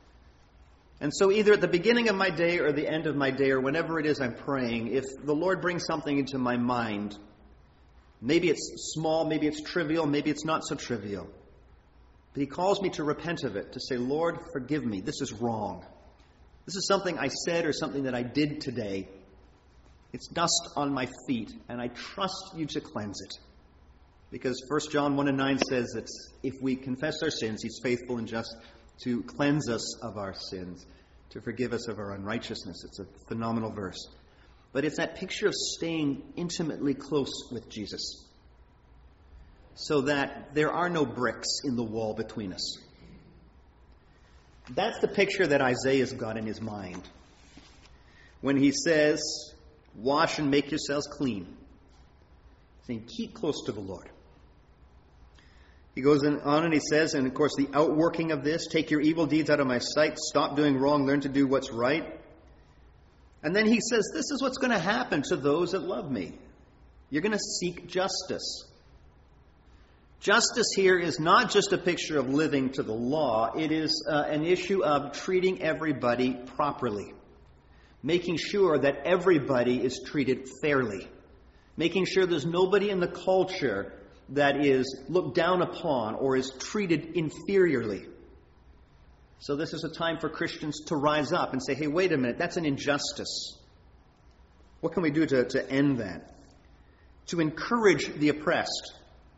And so either at the beginning of my day or the end of my day, or whenever it is I'm praying, if the Lord brings something into my mind, maybe it's small, maybe it's trivial, maybe it's not so trivial, but He calls me to repent of it, to say, "Lord, forgive me. This is wrong. This is something I said or something that I did today. It's dust on my feet, and I trust you to cleanse it." Because 1 John 1:9 says that if we confess our sins, He's faithful and just to cleanse us of our sins, to forgive us of our unrighteousness. It's a phenomenal verse. But it's that picture of staying intimately close with Jesus, so that there are no bricks in the wall between us. That's the picture that Isaiah's got in his mind when he says, "Wash and make yourselves clean." Saying, keep close to the Lord. He goes on and he says, and of course the outworking of this, "Take your evil deeds out of my sight. Stop doing wrong. Learn to do what's right." And then he says, this is what's going to happen to those that love me. You're going to seek justice. Justice here is not just a picture of living to the law. It is an issue of treating everybody properly, making sure that everybody is treated fairly, making sure there's nobody in the culture that is looked down upon or is treated inferiorly. So this is a time for Christians to rise up and say, hey, wait a minute, that's an injustice. What can we do to end that? To encourage the oppressed,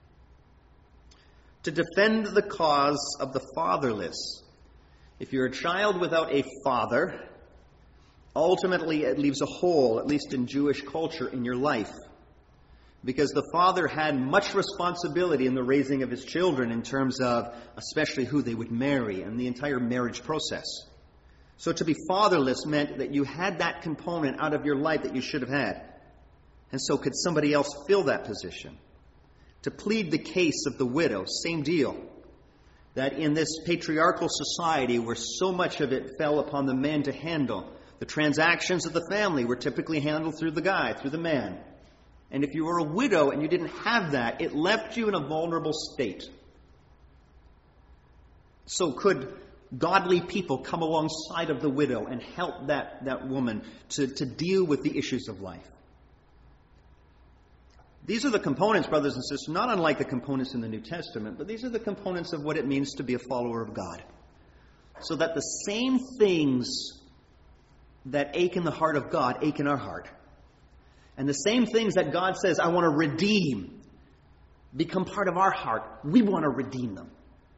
to defend the cause of the fatherless. If you're a child without a father, ultimately it leaves a hole, at least in Jewish culture, in your life. Because the father had much responsibility in the raising of his children in terms of especially who they would marry and the entire marriage process. So to be fatherless meant that you had that component out of your life that you should have had. And so could somebody else fill that position? To plead the case of the widow, same deal. That in this patriarchal society where so much of it fell upon the man to handle, the transactions of the family were typically handled through the guy, through the man. And if you were a widow and you didn't have that, it left you in a vulnerable state. So could godly people come alongside of the widow and help that woman to deal with the issues of life? These are the components, brothers and sisters, not unlike the components in the New Testament, but these are the components of what it means to be a follower of God. So that the same things that ache in the heart of God ache in our heart. And the same things that God says, I want to redeem, become part of our heart. We want to redeem them.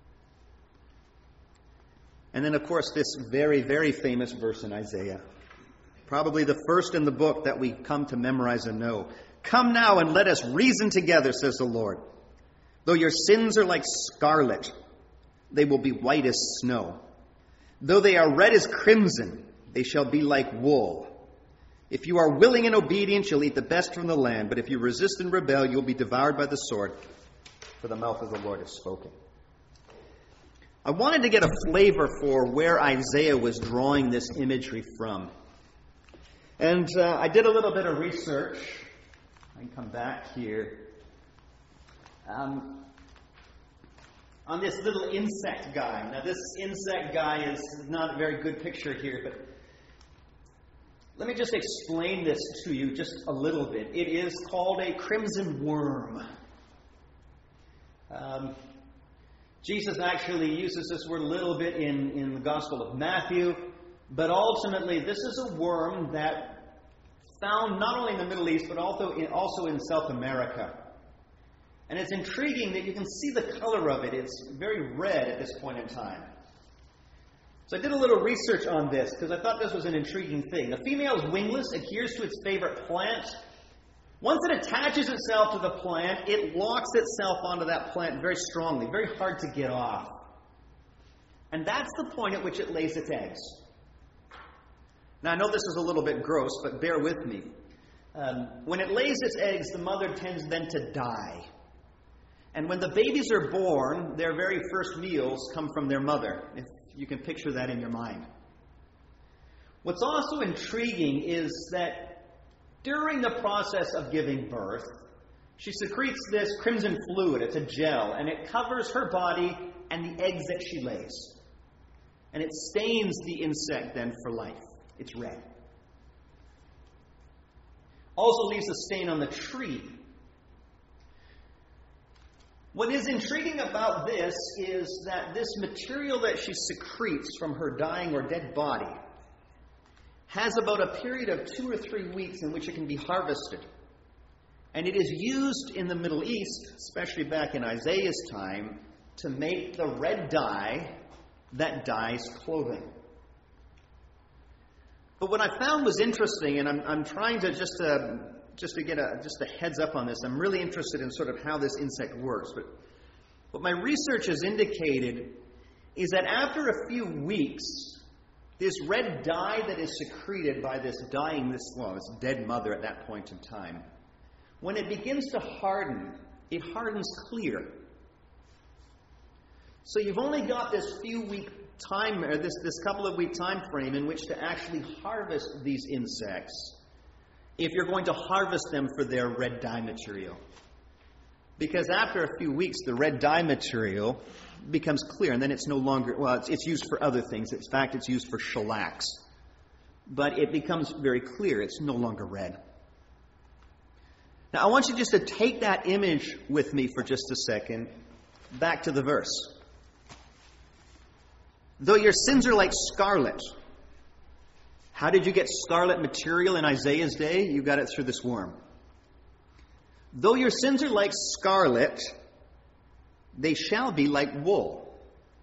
And then, of course, this very, very famous verse in Isaiah. Probably the first in the book that we come to memorize and know. Come now and let us reason together, says the Lord. Though your sins are like scarlet, they will be white as snow. Though they are red as crimson, they shall be like wool. If you are willing and obedient, you'll eat the best from the land. But if you resist and rebel, you'll be devoured by the sword, for the mouth of the Lord has spoken. I wanted to get a flavor for where Isaiah was drawing this imagery from. And I did a little bit of research. I can come back here. On this little insect guy. Now, this insect guy is not a very good picture here, but let me just explain this to you just a little bit. It is called a crimson worm. Jesus actually uses this word a little bit in the Gospel of Matthew, but ultimately this is a worm that found not only in the Middle East, but also in South America. And it's intriguing that you can see the color of it. It's very red at this point in time. So I did a little research on this because I thought this was an intriguing thing. The female is wingless, adheres to its favorite plant. Once it attaches itself to the plant, it locks itself onto that plant very strongly, very hard to get off. And that's the point at which it lays its eggs. Now, I know this is a little bit gross, but bear with me. When it lays its eggs, the mother tends then to die. And when the babies are born, their very first meals come from their mother, if you can picture that in your mind. What's also intriguing is that during the process of giving birth, she secretes this crimson fluid. It's a gel, and it covers her body and the eggs that she lays. And it stains the insect then for life. It's red. Also leaves a stain on the tree. What is intriguing about this is that this material that she secretes from her dying or dead body has about a period of 2 or 3 weeks in which it can be harvested. And it is used in the Middle East, especially back in Isaiah's time, to make the red dye that dyes clothing. But what I found was interesting, and I'm trying to just to get a heads up on this. I'm really interested in sort of how this insect works. But what my research has indicated is that after a few weeks, this red dye that is secreted by this dead mother at that point in time, when it begins to harden, it hardens clear. So you've only got this couple of week time frame in which to actually harvest these insects if you're going to harvest them for their red dye material. Because after a few weeks, the red dye material becomes clear, and then it's no longer, well, it's used for other things. In fact, it's used for shellacs. But it becomes very clear. It's no longer red. Now, I want you just to take that image with me for just a second, back to the verse. Though your sins are like scarlet. How did you get scarlet material in Isaiah's day? You got it through this worm. Though your sins are like scarlet, they shall be like wool.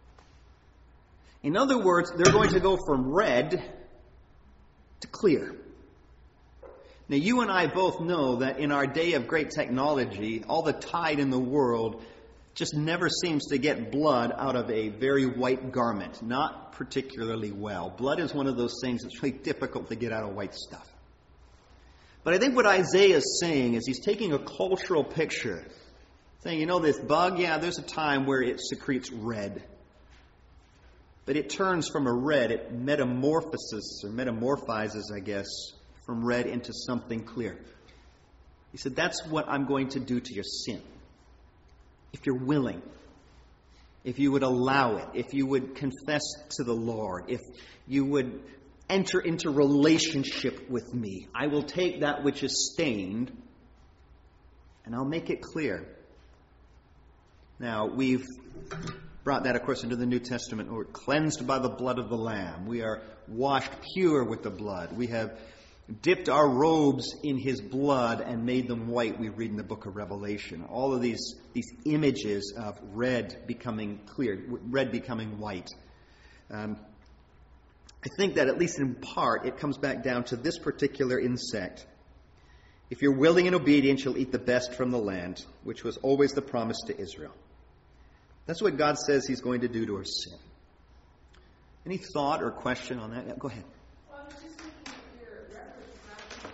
In other words, they're going to go from red to clear. Now, you and I both know that in our day of great technology, all the tide in the world just never seems to get blood out of a very white garment. Not particularly well. Blood is one of those things that's really difficult to get out of white stuff. But I think what Isaiah is saying is he's taking a cultural picture, saying, you know, this bug, yeah, there's a time where it secretes red. But it turns from a red, it metamorphizes, I guess, from red into something clear. He said, that's what I'm going to do to your sin. If you're willing, if you would allow it, if you would confess to the Lord, if you would enter into relationship with me, I will take that which is stained and I'll make it clear. Now, we've brought that, of course, into the New Testament. We're cleansed by the blood of the Lamb. We are washed pure with the blood. We have dipped our robes in His blood and made them white, we read in the book of Revelation. All of these images of red becoming clear, red becoming white. I think that at least in part it comes back down to this particular insect. If you're willing and obedient, you'll eat the best from the land, which was always the promise to Israel. That's what God says He's going to do to our sin. Any thought or question on that? Yeah, go ahead. Well, I was just looking at your reference, Matthew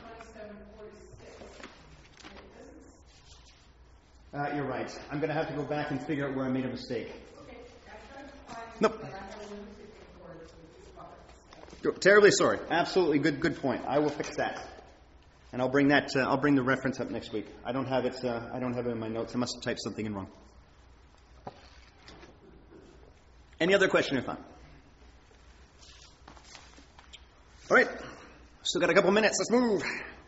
27:46. You're right. I'm going to have to go back and figure out where I made a mistake. Okay, I tried to find it, Nope. but I have a limited concordance with these products. Terribly sorry. Absolutely good point. I will fix that, and I'll bring that. I'll bring the reference up next week. I don't have it. I don't have it in my notes. I must have typed something in wrong. Any other question or thought? All right. Still got a couple minutes. Let's move.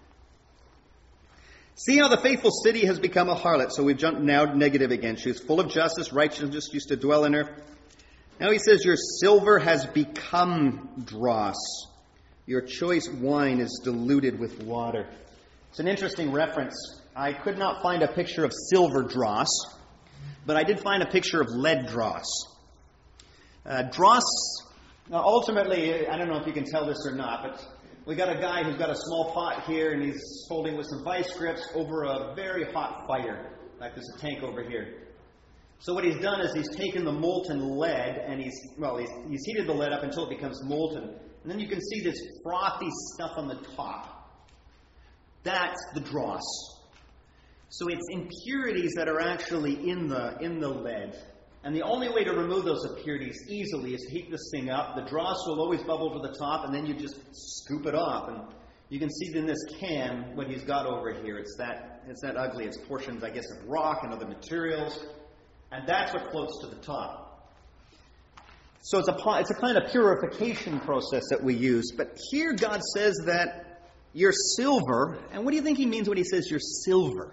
See how the faithful city has become a harlot. So we've jumped now negative again. She was full of justice, righteousness used to dwell in her. Now he says, your silver has become dross. Your choice wine is diluted with water. It's an interesting reference. I could not find a picture of silver dross, but I did find a picture of lead dross. Dross, ultimately, I don't know if you can tell this or not, but we got a guy who's got a small pot here, and he's holding with some vice grips over a very hot fire. Like there's a tank over here. So what he's done is he's taken the molten lead, and he's heated the lead up until it becomes molten. And then you can see this frothy stuff on the top. That's the dross. So it's impurities that are actually in the lead. And the only way to remove those impurities easily is to heat this thing up. The dross will always bubble to the top, and then you just scoop it off. And you can see in this can what he's got over here. It's that ugly. It's portions, I guess, of rock and other materials. And that's what floats to the top. So it's a kind of purification process that we use. But here God says that you're silver. And what do you think He means when He says you're silver?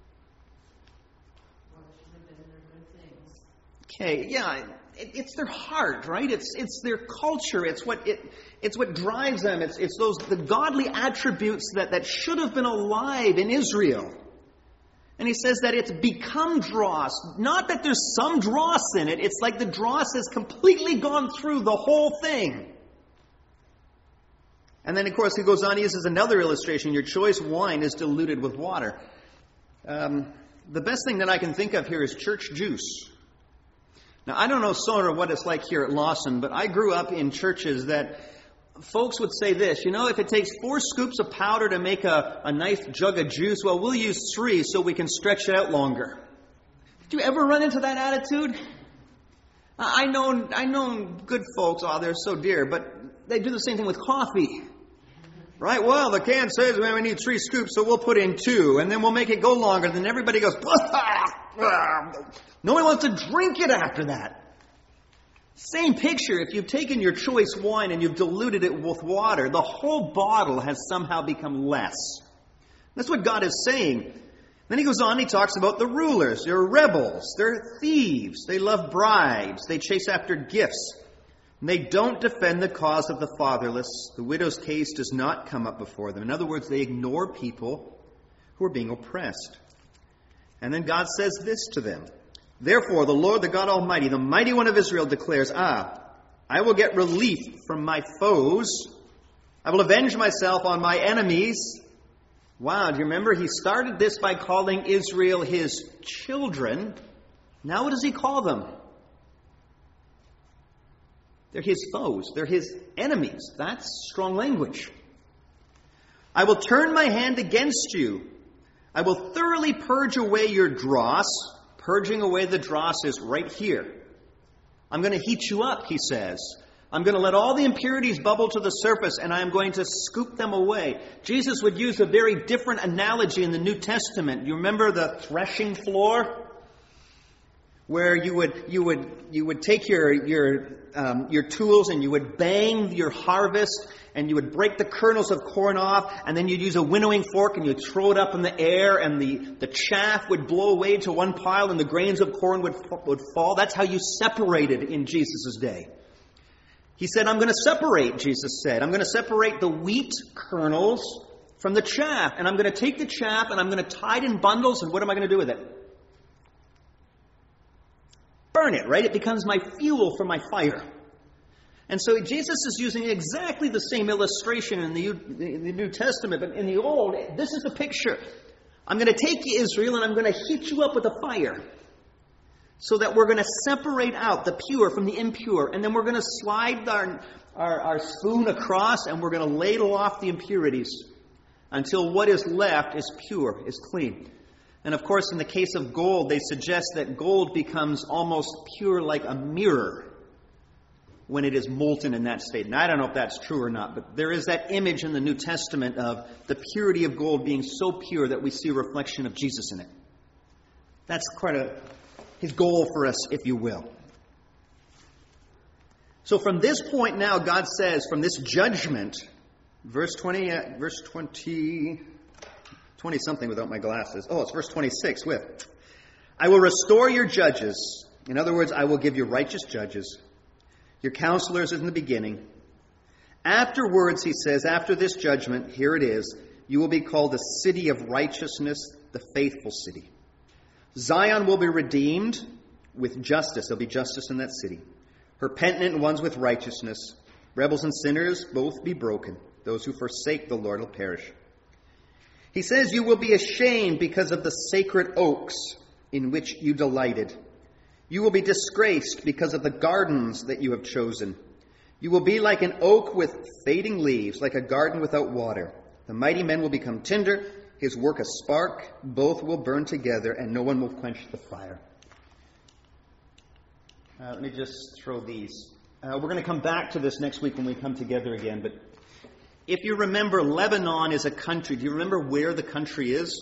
Okay, yeah, it's their heart, right? It's their culture. It's what drives them. It's the godly attributes that should have been alive in Israel. And he says that it's become dross. Not that there's some dross in it. It's like the dross has completely gone through the whole thing. And then, of course, he goes on, he uses another illustration. Your choice wine is diluted with water. The best thing that I can think of here is church juice. Now, I don't know sort of what it's like here at Lawson, but I grew up in churches that folks would say this, if it takes 4 scoops of powder to make a nice jug of juice, well, we'll use 3 so we can stretch it out longer. Did you ever run into that attitude? I know good folks, they're so dear, but they do the same thing with coffee. Right? Well, the can says we need 3 scoops, so we'll put in 2, and then we'll make it go longer, and then everybody goes, No one wants to drink it after that. Same picture, if you've taken your choice wine and you've diluted it with water, the whole bottle has somehow become less. That's what God is saying. Then he goes on, he talks about the rulers. They're rebels. They're thieves. They love bribes. They chase after gifts. And they don't defend the cause of the fatherless. The widow's case does not come up before them. In other words, they ignore people who are being oppressed. And then God says this to them. Therefore, the Lord, the God Almighty, the Mighty One of Israel declares, I will get relief from my foes. I will avenge myself on my enemies. Wow, do you remember? He started this by calling Israel his children. Now what does he call them? They're his foes. They're his enemies. That's strong language. I will turn my hand against you. I will thoroughly purge away your dross. Purging away the dross is right here. I'm going to heat you up, he says. I'm going to let all the impurities bubble to the surface, and I'm going to scoop them away. Jesus would use a very different analogy in the New Testament. You remember the threshing floor? Where you would take your tools and you would bang your harvest and you would break the kernels of corn off, and then you'd use a winnowing fork and you'd throw it up in the air, and the chaff would blow away to one pile and the grains of corn would fall. That's how you separated in Jesus' day. He said, I'm going to separate, Jesus said. I'm going to separate the wheat kernels from the chaff, and I'm going to take the chaff and I'm going to tie it in bundles, and what am I going to do with it? Burn it, right? It becomes my fuel for my fire. And so Jesus is using exactly the same illustration in the New Testament, but in the Old, this is the picture. I'm going to take you, Israel, and I'm going to heat you up with a fire so that we're going to separate out the pure from the impure, and then we're going to slide our spoon across, and we're going to ladle off the impurities until what is left is pure, is clean. And of course, in the case of gold, they suggest that gold becomes almost pure like a mirror when it is molten in that state. And I don't know if that's true or not, but there is that image in the New Testament of the purity of gold being so pure that we see a reflection of Jesus in it. That's quite his goal for us, if you will. So from this point now, God says, from this judgment, verse 20-something without my glasses. Oh, it's verse 26 with, I will restore your judges. In other words, I will give you righteous judges. Your counselors in the beginning. Afterwards, he says, after this judgment, here it is, you will be called the city of righteousness, the faithful city. Zion will be redeemed with justice. There'll be justice in that city. Her penitent ones with righteousness. Rebels and sinners both be broken. Those who forsake the Lord will perish. He says, you will be ashamed because of the sacred oaks in which you delighted. You will be disgraced because of the gardens that you have chosen. You will be like an oak with fading leaves, like a garden without water. The mighty men will become tinder, his work a spark. Both will burn together, and no one will quench the fire. Let me just throw these. We're going to come back to this next week when we come together again, but if you remember, Lebanon is a country. Do you remember where the country is?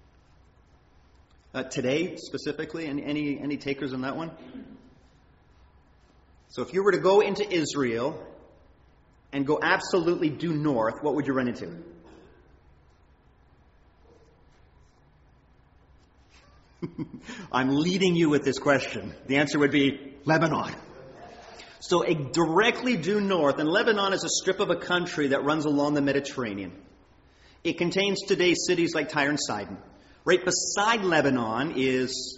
Today, specifically? Any takers on that one? So if you were to go into Israel and go absolutely due north, what would you run into? I'm leading you with this question. The answer would be Lebanon. So directly due north, and Lebanon is a strip of a country that runs along the Mediterranean. It contains today cities like Tyre and Sidon. Right beside Lebanon is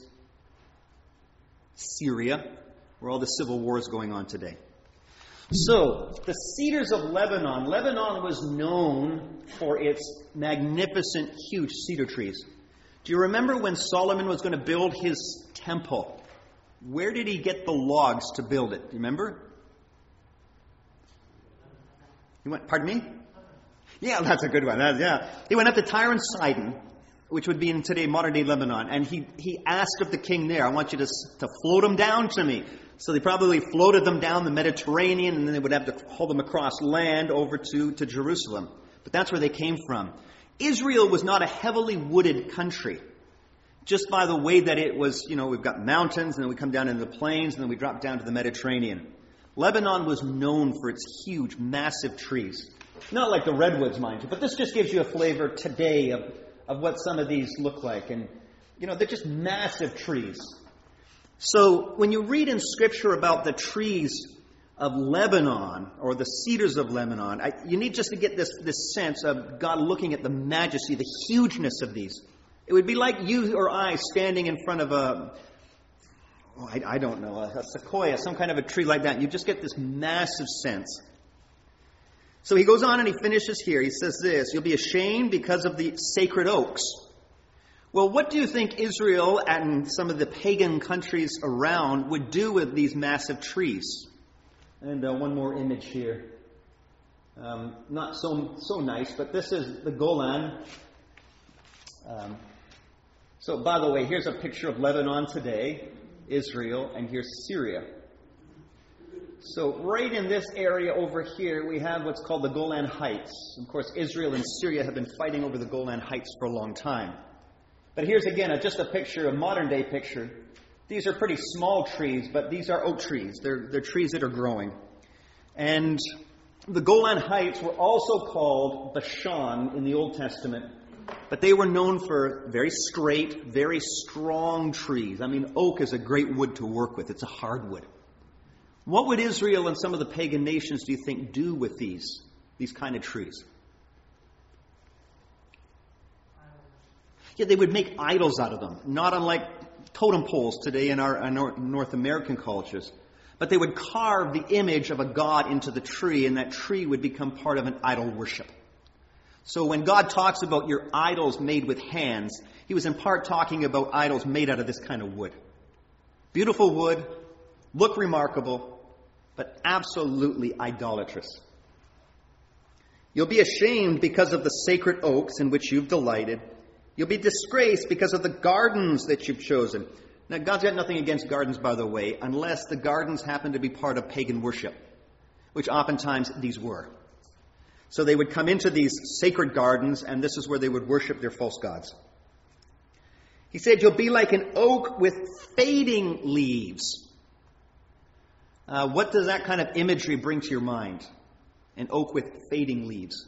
Syria, where all the civil war is going on today. So, the cedars of Lebanon. Lebanon was known for its magnificent, huge cedar trees. Do you remember when Solomon was going to build his temple? Where did he get the logs to build it? Do you remember? He went, pardon me? Yeah, that's a good one. He went up to Tyre and Sidon, which would be in today modern-day Lebanon, and he asked of the king there, I want you to float them down to me. So they probably floated them down the Mediterranean, and then they would have to haul them across land over to Jerusalem. But that's where they came from. Israel was not a heavily wooded country. just by the way that it was, we've got mountains, and then we come down into the plains, and then we drop down to the Mediterranean. Lebanon was known for its huge, massive trees. Not like the redwoods, mind you, but this just gives you a flavor today of what some of these look like. And, they're just massive trees. So when you read in Scripture about the trees of Lebanon, or the cedars of Lebanon, you need just to get this sense of God looking at the majesty, the hugeness of these. It would be like you or I standing in front of a sequoia, some kind of a tree like that. You just get this massive sense. So he goes on and he finishes here. He says this, you'll be ashamed because of the sacred oaks. Well, what do you think Israel and some of the pagan countries around would do with these massive trees? And one more image here. Not so nice, but this is the Golan. So, by the way, here's a picture of Lebanon today, Israel, and here's Syria. So, right in this area over here, we have what's called the Golan Heights. Of course, Israel and Syria have been fighting over the Golan Heights for a long time. But here's again just a picture, a modern-day picture. These are pretty small trees, but these are oak trees. They're trees that are growing. And the Golan Heights were also called Bashan in the Old Testament. But they were known for very straight, very strong trees. I mean, oak is a great wood to work with. It's a hardwood. What would Israel and some of the pagan nations, do you think, do with these kind of trees? Yeah, they would make idols out of them, not unlike totem poles today in our North American cultures. But they would carve the image of a god into the tree, and that tree would become part of an idol worship. So when God talks about your idols made with hands, he was in part talking about idols made out of this kind of wood. Beautiful wood, look remarkable, but absolutely idolatrous. You'll be ashamed because of the sacred oaks in which you've delighted. You'll be disgraced because of the gardens that you've chosen. Now, God's got nothing against gardens, by the way, unless the gardens happen to be part of pagan worship, which oftentimes these were. So they would come into these sacred gardens, and this is where they would worship their false gods. He said, you'll be like an oak with fading leaves. What does that kind of imagery bring to your mind? An oak with fading leaves.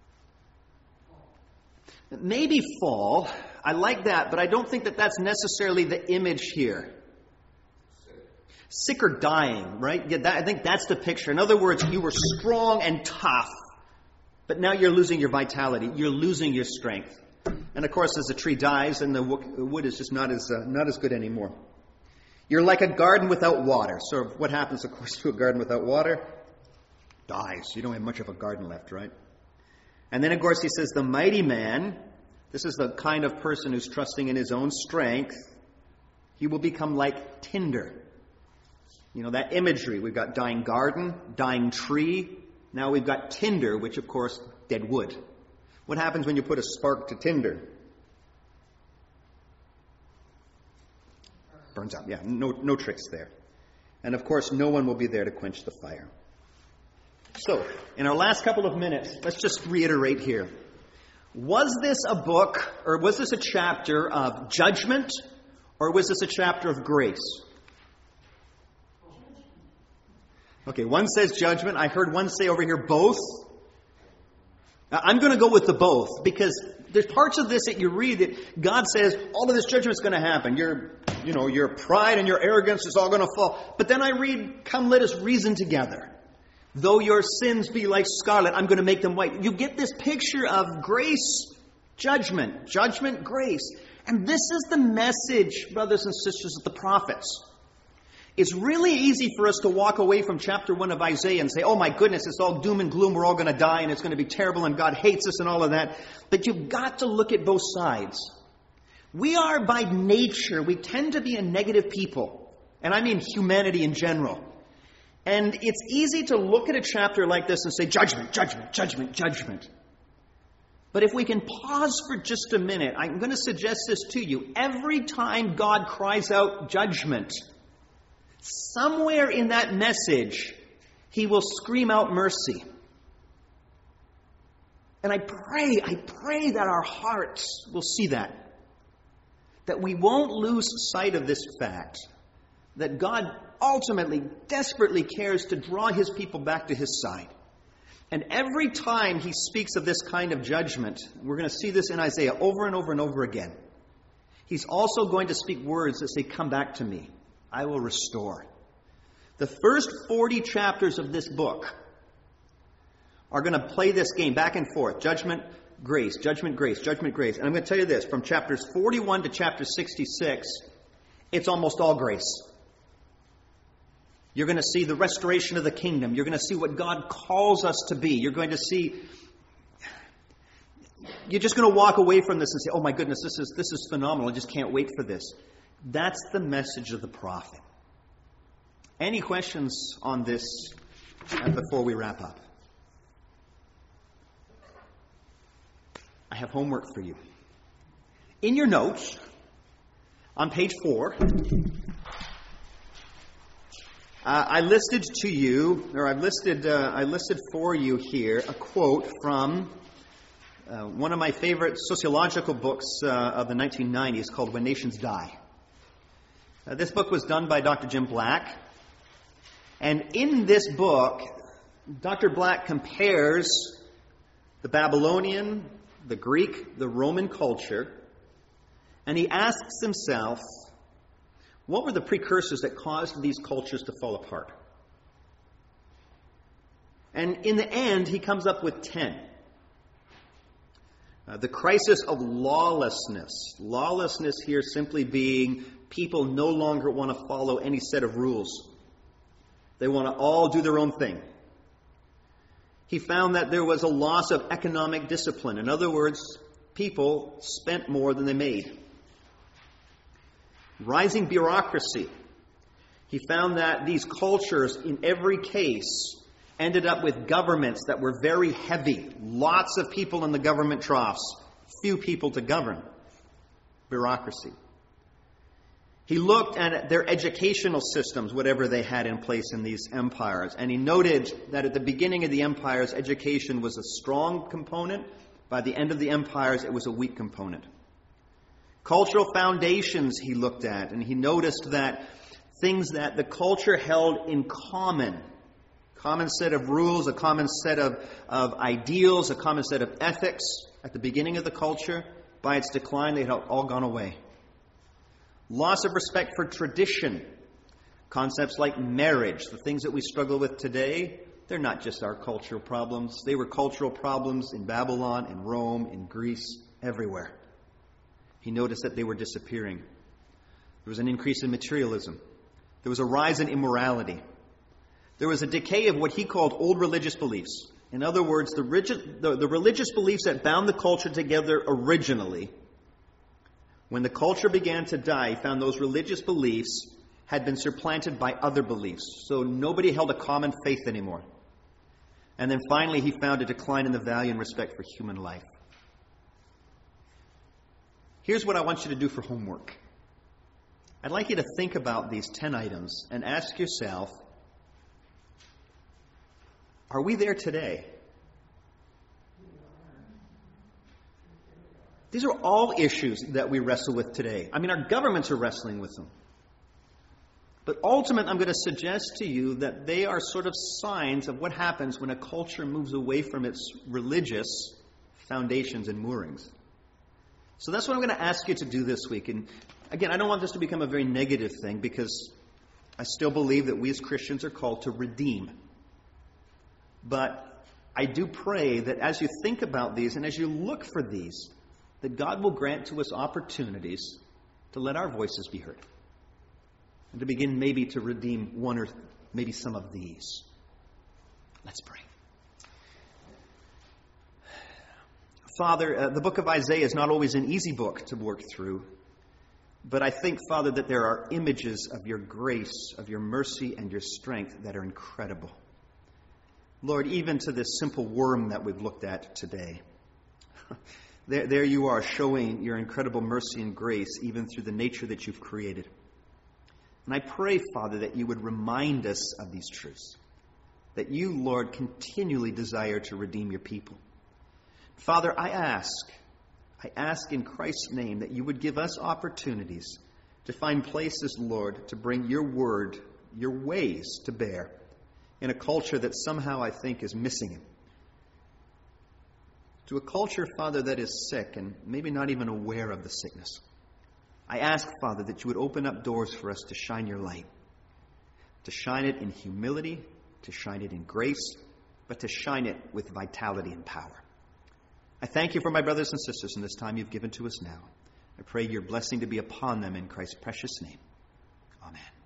Maybe fall. I like that, but I don't think that that's necessarily the image here. Sick or dying, right? Yeah, I think that's the picture. In other words, you were strong and tough, but now you're losing your vitality. You're losing your strength. And of course, as the tree dies, and the wood is just not as good anymore. You're like a garden without water. So what happens, of course, to a garden without water? Dies. You don't have much of a garden left, right? And then, of course, he says, the mighty man, this is the kind of person who's trusting in his own strength, he will become like tinder. You know, that imagery. We've got dying garden, dying tree. Now we've got tinder, which, of course, dead wood. What happens when you put a spark to tinder? Burns up. Yeah, no tricks there. And, of course, no one will be there to quench the fire. So, in our last couple of minutes, let's just reiterate here. Was this a book, or was this a chapter of judgment, or was this a chapter of grace? Okay, one says judgment. I heard one say over here both. I'm going to go with the both, because there's parts of this that you read that God says all of this judgment is going to happen. Your pride and your arrogance is all going to fall. But then I read, come let us reason together. Though your sins be like scarlet, I'm going to make them white. You get this picture of grace, judgment, grace. And this is the message, brothers and sisters, of the prophets. It's really easy for us to walk away from chapter 1 of Isaiah and say, oh my goodness, it's all doom and gloom, we're all going to die and it's going to be terrible and God hates us and all of that. But you've got to look at both sides. We are by nature, we tend to be a negative people. And I mean humanity in general. And it's easy to look at a chapter like this and say, judgment, judgment, judgment, judgment. But if we can pause for just a minute, I'm going to suggest this to you. Every time God cries out judgment, somewhere in that message, he will scream out mercy. And I pray that our hearts will see that. that we won't lose sight of this fact that God ultimately, desperately cares to draw his people back to his side. And every time he speaks of this kind of judgment, we're going to see this in Isaiah over and over and over again, he's also going to speak words that say, come back to me. I will restore. The first 40 chapters of this book are going to play this game back and forth. Judgment, grace, judgment, grace, judgment, grace. And I'm going to tell you this, from chapters 41 to chapter 66, it's almost all grace. You're going to see the restoration of the kingdom. You're going to see what God calls us to be. You're going to see... You're just going to walk away from this and say, oh my goodness, this is phenomenal. I just can't wait for this. That's the message of the prophet. Any questions on this before we wrap up? I have homework for you. In your notes, on page 4, I listed for you here a quote from one of my favorite sociological books of the 1990s called When Nations Die. This book was done by Dr. Jim Black. And in this book, Dr. Black compares the Babylonian, the Greek, the Roman culture, and he asks himself, what were the precursors that caused these cultures to fall apart? And in the end, he comes up with 10. The crisis of lawlessness. Lawlessness here simply being people no longer want to follow any set of rules. They want to all do their own thing. He found that there was a loss of economic discipline. In other words, people spent more than they made. Rising bureaucracy. He found that these cultures, in every case, ended up with governments that were very heavy. Lots of people in the government troughs. Few people to govern. Bureaucracy. He looked at their educational systems, whatever they had in place in these empires, and he noted that at the beginning of the empires, education was a strong component. By the end of the empires, it was a weak component. Cultural foundations he looked at, and he noticed that things that the culture held in common set of rules, a common set of ideals, a common set of ethics at the beginning of the culture, by its decline, they had all gone away. Loss of respect for tradition. Concepts like marriage, the things that we struggle with today, they're not just our cultural problems. They were cultural problems in Babylon, in Rome, in Greece, everywhere. He noticed that they were disappearing. There was an increase in materialism. There was a rise in immorality. There was a decay of what he called old religious beliefs. In other words, the religious beliefs that bound the culture together originally, when the culture began to die, he found those religious beliefs had been supplanted by other beliefs. So nobody held a common faith anymore. And then finally, he found a decline in the value and respect for human life. Here's what I want you to do for homework. I'd like you to think about these 10 items and ask yourself, are we there today? These are all issues that we wrestle with today. I mean, our governments are wrestling with them. But ultimately, I'm going to suggest to you that they are sort of signs of what happens when a culture moves away from its religious foundations and moorings. So that's what I'm going to ask you to do this week. And again, I don't want this to become a very negative thing, because I still believe that we as Christians are called to redeem. But I do pray that as you think about these and as you look for these, that God will grant to us opportunities to let our voices be heard. And to begin maybe to redeem one or maybe some of these. Let's pray. Father, the book of Isaiah is not always an easy book to work through. But I think, Father, that there are images of your grace, of your mercy, and your strength that are incredible. Lord, even to this simple worm that we've looked at today. There you are, showing your incredible mercy and grace even through the nature that you've created. And I pray, Father, that you would remind us of these truths. That you, Lord, continually desire to redeem your people. Father, I I ask in Christ's name that you would give us opportunities to find places, Lord, to bring your word, your ways to bear in a culture that somehow I think is missing it. To a culture, Father, that is sick and maybe not even aware of the sickness. I ask, Father, that you would open up doors for us to shine your light, to shine it in humility, to shine it in grace, but to shine it with vitality and power. I thank you for my brothers and sisters in this time you've given to us now. I pray your blessing to be upon them in Christ's precious name. Amen.